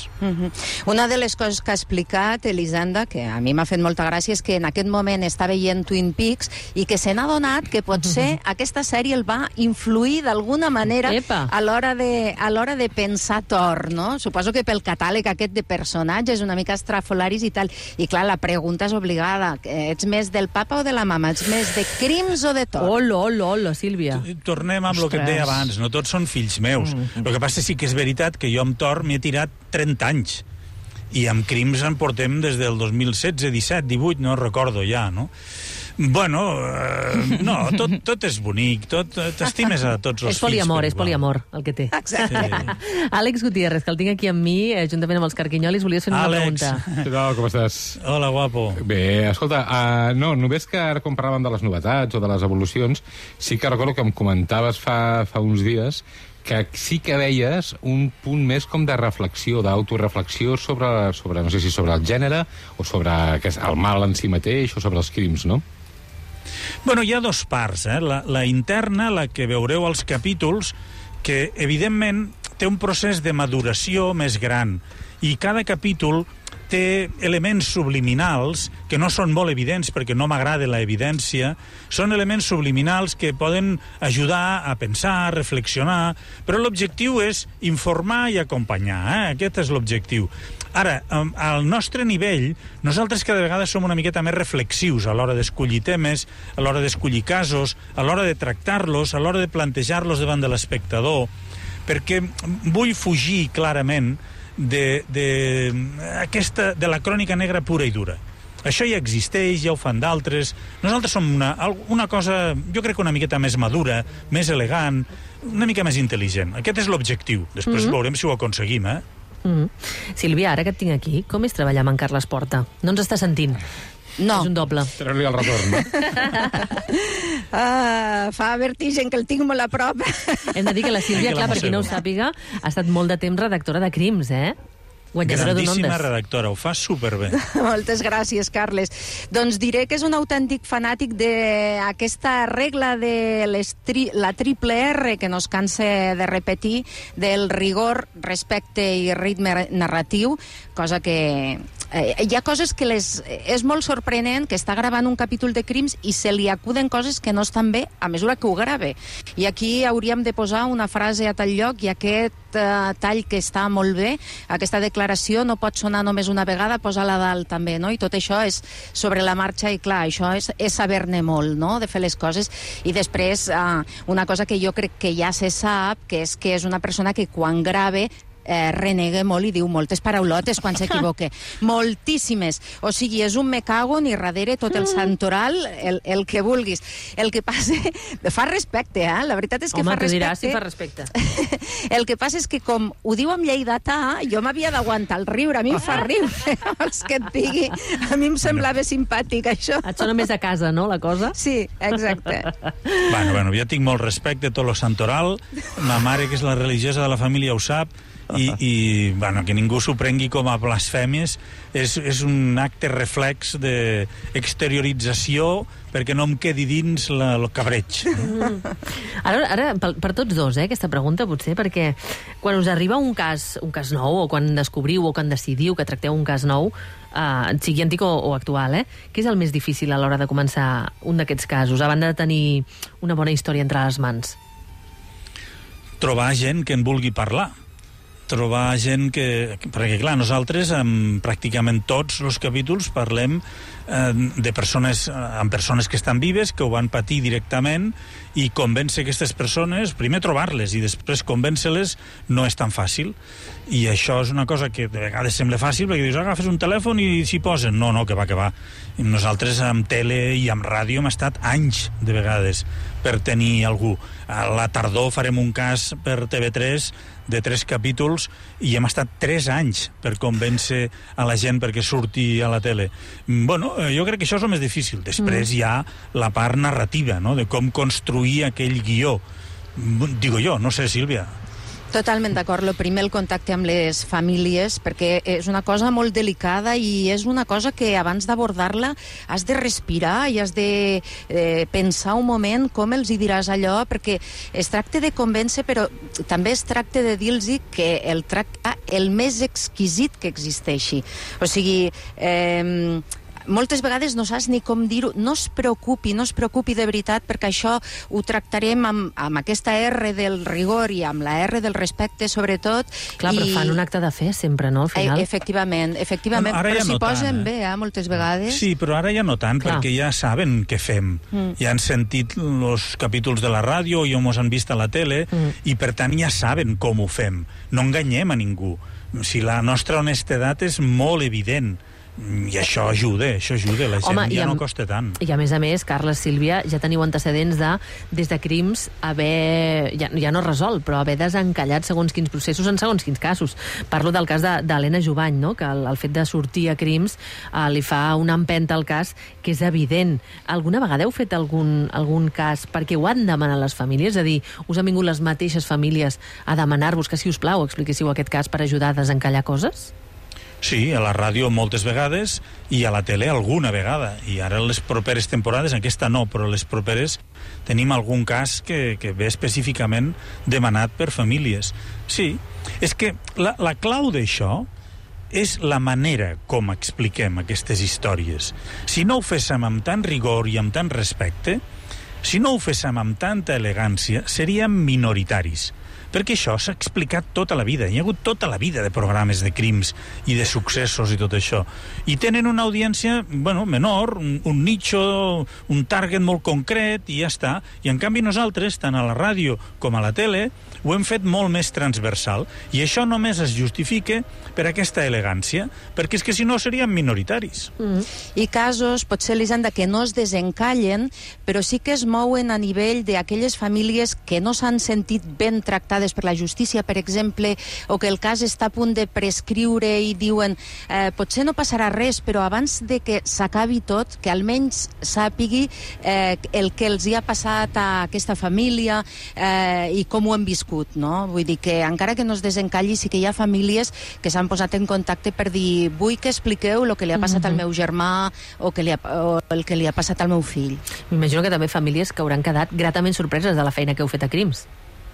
Una de les coses que ha explicat Elisenda, que a mi m'ha fet molta gràcia, és que en aquest moment està veient Twin Peaks i que se n'ha adonat que potser aquesta sèrie el va influir d'alguna manera a l'hora de pensar Thor, no? Suposo que pel catàleg aquest de personatges una mica estrafolaris i tal. I clar, la pregunta és obligada. Ets més del papa o de la mama? Ets més de Crims o de Thor?
Hola, Sílvia.
Tornem amb el que et deia abans, no tots són fills meus. El que passa sí que és veritat que jo amb Thor m'he tirat 30 anys. I amb Crims en portem des del 2016, 17, 18, no recordo ja, no? Bueno, no, tot és bonic, t'estimes a tots els fills.
És poliamor, el que té.
Exacte.
Sí. Àlex Gutiérrez, que el tinc aquí amb mi, juntament amb els Carquinyolis, volies fer una pregunta.
Què tal, com estàs?
Hola, guapo.
Bé, escolta, no, només que ara quan parlàvem de les novetats o de les evolucions, sí que recordo que em comentaves fa uns dies que sí que veies un punt més com de reflexió, d'autoreflexió sobre, no sé si sobre el gènere o sobre el mal en si mateix o sobre els crims, no?
Bueno, hi ha dos parts, la interna, la que veureu als capítols, que evidentment té un procés de maduració més gran, i cada capítol té elements subliminals que no són molt evidents perquè no m'agrada la evidència, són elements subliminals que poden ajudar a pensar, a reflexionar, però l'objectiu és informar i acompanyar, aquest és l'objectiu. Ara, al nostre nivell, nosaltres cada vegada som una miqueta més reflexius a l'hora d'escollir temes, a l'hora d'escollir casos, a l'hora de tractar-los, a l'hora de plantejar-los davant de l'espectador, perquè vull fugir clarament de la crònica negra pura i dura. Això ja existeix, ja ho fan d'altres. Nosaltres som una cosa, jo crec que una miqueta més madura, més elegant, una mica més intel·ligent. Aquest és l'objectiu. Després veurem si ho aconseguim,
Sílvia, ara que et tinc aquí, com és treballar amb en Carles Porta? No ens està sentint.
No.
És un doble.
Treure-li el retorn, no?
Fa vertigen que el tinc molt a prop.
Hem de dir que la Sílvia, clar, per qui no ho sàpiga, ha estat molt de temps redactora de Crims,
Grandíssima redactora, ho fa superbé.
Moltes gràcies, Carles. Doncs diré que és un autèntic fanàtic d'aquesta regla de la triple R, que no es cansa de repetir, del rigor, respecte i ritme narratiu, cosa que... hi ha coses que és molt sorprenent, que està gravant un capítol de crims i se li acuden coses que no estan bé a mesura que ho grave. I aquí hauríem de posar una frase a tal lloc i aquest tall que està molt bé, aquesta declaració no pot sonar només una vegada, posa-la dalt també, no? I tot això és sobre la marxa i clar, això és saber-ne molt, no?, de fer les coses. I després, una cosa que jo crec que ja se sap, que és una persona que quan grave renega molt i diu moltes paraulotes quan s'equivoca. Moltíssimes. O sigui, és un me cago ni darrere tot el santoral, el que vulguis. El que passa... Fa respecte, la veritat és que fa respecte. Home, tu diràs si fa respecte. El que passa és que, com ho diu amb lleidatà, jo m'havia d'aguantar el riure. A mi em fa riure. Els que et digui. A mi em semblava simpàtic, això.
Et sona més a casa, no, la cosa?
Sí, exacte.
Bueno, jo tinc molt respecte a tot lo santoral. Ma mare, que és la religiosa de la família, ho sap. I que ningú s'ho prengui com a blasfèmies. És un acte reflex d'exteriorització perquè no em quedi dins el cabreig.
Ara per tots dos, aquesta pregunta, potser, perquè quan us arriba un cas nou, o quan descobriu o quan decidiu que tracteu un cas nou, sigui antic o actual, què és el més difícil a l'hora de començar un d'aquests casos, a banda de tenir una bona història entre les mans?
Trobar gent que en vulgui parlar. Trobar gent que... Perquè, clar, nosaltres en pràcticament tots els capítols parlem amb persones que estan vives, que ho van patir directament, i convèncer aquestes persones, primer trobar-les i després convèncer-les, no és tan fàcil. I això és una cosa que de vegades sembla fàcil, perquè dius, agafes un telèfon i s'hi posen. No, que va. Nosaltres amb tele i amb ràdio hem estat anys, de vegades, per tenir algú. A la tardor farem un cas per TV3 de 3 capítols i hem estat 3 anys per convèncer a la gent perquè surti a la tele. Bueno, jo crec que això és el més difícil. Després hi ha la part narrativa, no?, de com construir aquell guió. Digo jo, no sé, Sílvia.
Totalment d'acord. Lo primer, el contacte amb les famílies, perquè és una cosa molt delicada i és una cosa que abans d'abordar-la has de respirar i has de pensar un moment com els hi diràs allò, perquè es tracta de convèncer, però també es tracta de dir-los que el tracta el més exquisit que existeixi. O sigui... moltes vegades no saps ni com dir-ho. No es preocupi de veritat, perquè això ho tractarem amb aquesta R del rigor i amb la R del respecte, sobretot.
Clar, però fan un acte de fe sempre, no, al final?
Efectivament. Bueno, però s'hi posen bé, moltes vegades.
Sí, però ara ja no tant, perquè ja saben què fem. Ja han sentit els capítols de la ràdio, ja ens han vist a la tele, i per tant ja saben com ho fem. No enganyem a ningú. Si la nostra honestedat és molt evident, i això ajuda, la gent ja no costa tant.
I a més, Carles, Sílvia, ja teniu antecedents des de crims, ja no resolt, però haver desencallat segons quins processos en segons quins casos. Parlo del cas d'Helena Jubany, no?, que el fet de sortir a crims li fa una empenta al cas que és evident. Alguna vegada heu fet algun cas perquè ho han demanat les famílies? És a dir, us han vingut les mateixes famílies a demanar-vos que, si us plau, expliquéssiu aquest cas per ajudar a desencallar coses?
Sí, a la ràdio moltes vegades i a la tele alguna vegada. I ara les properes temporades, aquesta no, però les properes tenim algun cas que ve específicament demanat per famílies. Sí, és que la clau d'això és la manera com expliquem aquestes històries. Si no ho féssim amb tant rigor i amb tant respecte, si no ho féssim amb tanta elegància, seríem minoritaris. Perquè això s'ha explicat tota la vida. Hi ha hagut tota la vida de programes de crims i de successos i tot això. I tenen una audiència, menor, un nicho, un target molt concret, i ja està. I en canvi nosaltres, tant a la ràdio com a la tele, ho hem fet molt més transversal. I això només es justifica per aquesta elegància, perquè és que si no seríem minoritaris.
I casos, potser, Elisenda, que no es desencallen, però sí que es mouen a nivell d'aquelles famílies que no s'han sentit ben tractades portades per la justícia, per exemple, o que el cas està a punt de prescriure i diuen potser no passarà res, però abans de que s'acabi tot, que almenys sàpigui el que els hi ha passat a aquesta família i com ho han viscut, no? Vull dir que encara que no es desencalli, sí que hi ha famílies que s'han posat en contacte per dir vull que expliqueu el que li ha passat al meu germà o el que li ha passat al meu fill.
M'imagino que també famílies que hauran quedat gratament sorpreses de la feina que heu fet a Crims.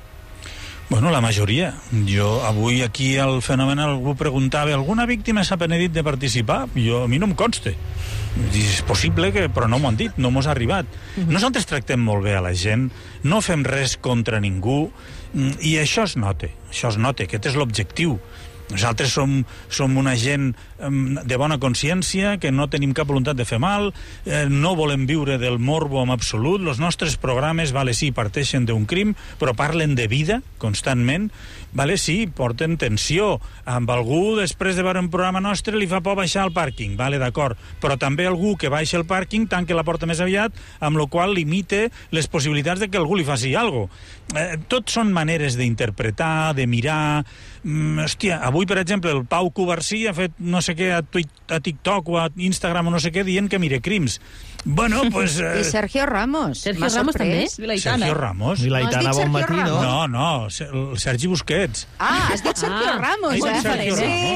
Bueno, la majoria. Jo avui aquí al Fenomen algú preguntava ¿alguna víctima s'ha penedit de participar? A mi no em consta. És possible, però no m'ho han dit, no m'ho ha arribat. Nosaltres tractem molt bé a la gent, no fem res contra ningú, i això es nota, aquest és l'objectiu. Nosaltres som una gent de bona consciència, que no tenim cap voluntat de fer mal, no volem viure del morbo en absolut. Els nostres programes, sí, parteixen d'un crim, però parlen de vida constantment. Sí, porten tensió. Amb algú, després de veure un programa nostre, li fa por baixar al pàrquing, d'acord. Però també algú que baixa al pàrquing tanca la porta més aviat, amb la qual limita les possibilitats de que algú li faci alguna cosa. Tot són maneres d'interpretar, de mirar. Hòstia, avui, per exemple, el Pau Covarsí ha fet no sé què a TikTok o a Instagram o no sé què dient que mire Crims. Bueno, pues...
I Sergio Ramos.
Sergio Ramos també?
Sergio Ramos.
I l'Aitana Bonmatí, no?
No, el Sergi Busquets.
Has dit Sergio Ramos,
Sergio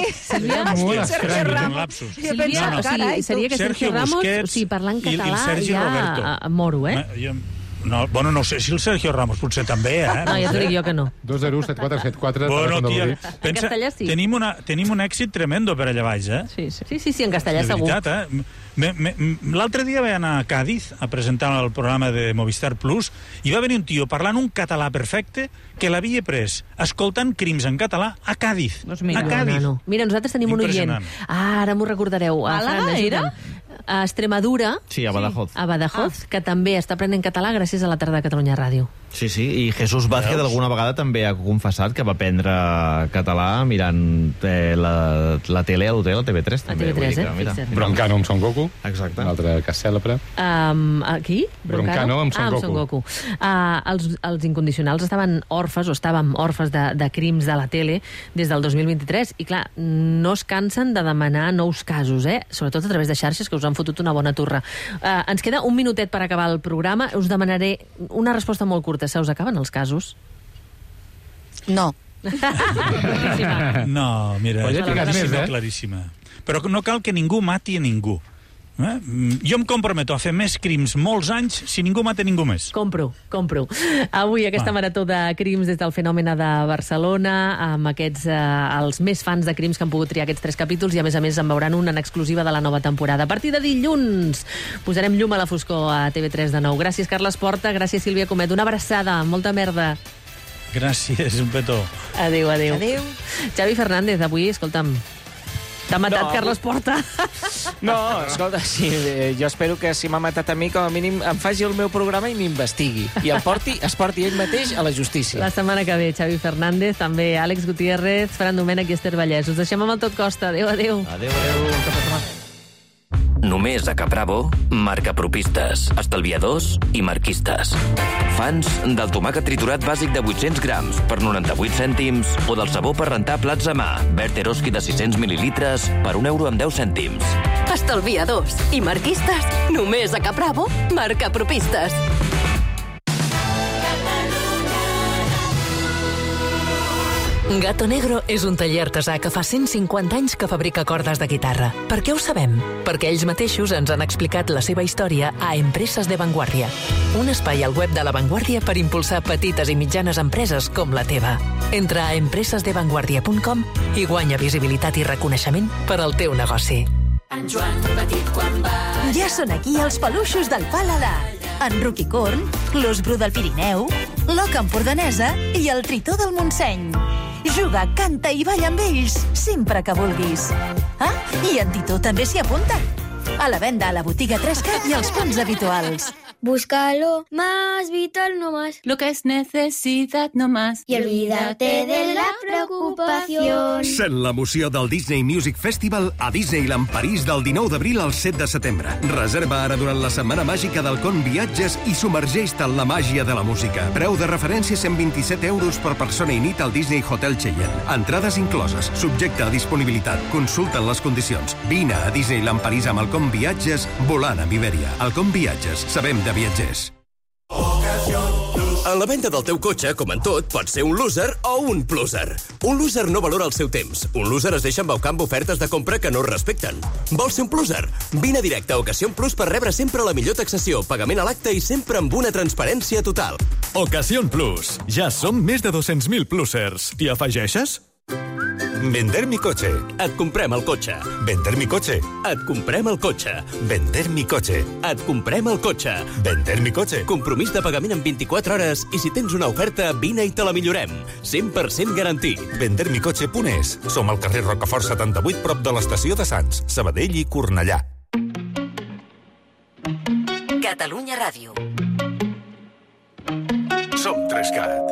Ramos.
Sergio Ramos.
Seria que Sergio Ramos, parlant català, ja moro,
No, bueno, no sé si el Sergio Ramos potser també,
No, ja t'ho dic jo que no.
2-0-7-4-7-4.
Bueno, tia,
pensa, en castellà sí.
Tenim un èxit tremendo per allà baix,
Sí, en castellà segur.
De veritat, l'altre dia vaig anar a Cádiz a presentar el programa de Movistar Plus i va venir un tio parlant un català perfecte que l'havia pres escoltant Crims en català a Cádiz. A Cádiz.
Mira, nosaltres tenim un oient. Ara m'ho recordareu.
Àlaga era?
A Extremadura,
sí, a Badajoz.
A Badajoz, que també està aprenent català gràcies a la tarda de Catalunya Ràdio.
Sí, i Jesús Vázquez alguna vegada també ha confessat que va aprendre català mirant la tele a l'hotel, a TV3 també.
A TV3,
Broncano amb Son Goku.
Exacte.
Un altre cas cèlebre.
Qui?
Broncano amb Son Goku.
Els incondicionals estaven orfes, o estàvem orfes de crims de la tele des del 2023, i clar, no es cansen de demanar nous casos, sobretot a través de xarxes, que us han fotut una bona turra. Ens queda un minutet per acabar el programa. Us demanaré una resposta molt curta. Se us acaben els casos?
No.
No, mira, és claríssima. Però no cal que ningú mati a ningú. Jo em comprometo a fer més crims molts anys si ningú mata ningú més.
Compro. Avui aquesta marató de crims des del Fenomen de Barcelona, amb aquests els més fans de crims que han pogut triar aquests 3 capítols, i a més en veuran un en exclusiva de la nova temporada. A partir de dilluns posarem llum a la foscor a TV3 de nou. Gràcies, Carles Porta, gràcies, Sílvia Comet. Una abraçada, molta merda.
Gràcies, un petó.
Adéu. Xavi Fernández, avui, escolta'm, t'ha matat Carles Porta?
No, escolta, sí, jo espero que si m'ha matat a mi, com a mínim em faci el meu programa i m'investigui. I es porti ell mateix a la justícia.
La setmana que ve, Xavi Fernández, també Àlex Gutiérrez, Fran Domènech i Esther Vallès. Us deixem amb el Tot Costa. Adéu.
Només a Capravo, marcapropistes, estalviadors i marquistes. Fans del tomàquet triturat bàsic de 800 grams per 98 cèntims o del sabó per rentar plats a mà, Vert Eroski de 600 mil·lilitres per €1,10.
Estalviadors i marquistes, només a Capravo, marcapropistes. Gato Negro és un taller artesà que fa 150 anys que fabrica cordes de guitarra. Per què ho sabem? Perquè ells mateixos ens han explicat la seva història a Empreses de Vanguardia, un espai al web de La Vanguardia per impulsar petites i mitjanes empreses com la teva. Entra a empresesdevanguardia.com i guanya visibilitat i reconeixement per al teu negoci.
En Joan petit quan va...
Ja són aquí els peluixos del Paladar. En Ruki Corn, l'Os Bru del Pirineu, l'Oca Empordanesa i el Tritó del Montseny. Juga, canta i balla amb ells sempre que vulguis. I en Titó també s'hi apunta. A la venda a la botiga 3K i als punts habituals.
Búscalo más vital no más.
Lo que es necesidad no más.
Y olvídate de la preocupación.
Sent l'emoció del Disney Music Festival a Disneyland París del 19 d'abril al 7 de setembre. Reserva ara durant la setmana màgica del Con Viatges i submergeix-te en la màgia de la música. Preu de referència 127 euros per persona i nit al Disney Hotel Cheyenne. Entrades incloses. Subjecte a disponibilitat. Consulta'n les condicions. Vine a Disneyland París amb el Com Viatges volant amb Iberia. El Com Viatges. Sabem de viatgers.
En la venda del teu cotxe, com en tot, pots ser un loser o un pluser. Un loser no valora el seu temps. Un loser es deixa embaucar amb ofertes de compra que no respecten. Vols ser un pluser? Vine directe a Ocasión Plus per rebre sempre la millor taxació, pagament a l'acte i sempre amb una transparència total.
Ocasión Plus. Ja som més de 200.000 plusers. T'hi afegeixes?
Vender mi coche. Et comprem el cotxe.
Vender mi coche.
Et comprem el cotxe.
Vender mi coche.
Et comprem el cotxe.
Vender mi coche.
Compromís de pagament en 24 hores i si tens una oferta, vine i te la millorem. 100% garantit.
Vendermicoche.es. Som al carrer Rocafort 78, prop de l'estació de Sants, Sabadell i Cornellà.
Catalunya Ràdio.
Som 3CAT.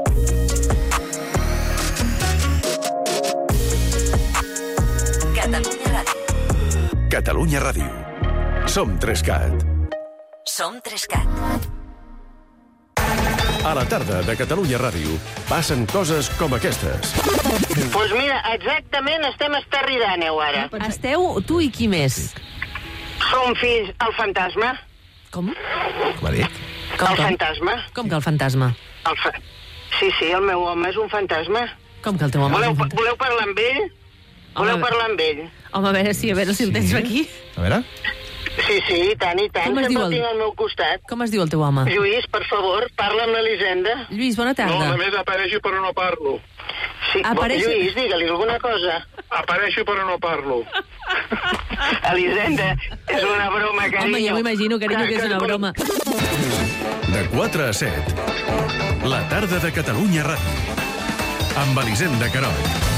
Catalunya Ràdio.
Catalunya Ràdio. Som 3CAT.
Som 3CAT.
A la tarda de Catalunya Ràdio passen coses com aquestes.
Doncs mira, exactament estem a Esterri d'Àneu, ara.
Esteu tu i qui més?
Som fills al fantasma.
Com?
Com ha dit?
El fantasma.
Com que el fantasma?
Sí, el meu home és un fantasma.
Com que el teu home és un fantasma?
Voleu parlar amb ell? Voleu parlar amb ell?
Home, a veure si el tens aquí.
A veure?
Sí, i tant. Sempre el tinc al meu costat.
Com es diu el teu home?
Lluís, per favor, parla amb l'Elisenda.
Lluís, bona tarda.
No, només apareixo però no parlo.
Sí, Lluís, digue-li alguna cosa.
Apareixo però no parlo.
Elisenda, és una broma, carinyo.
Home, ja m'ho imagino, carinyo, que és una broma.
De 4 a 7, la tarda de Catalunya Ràdio, amb Elisenda Carol.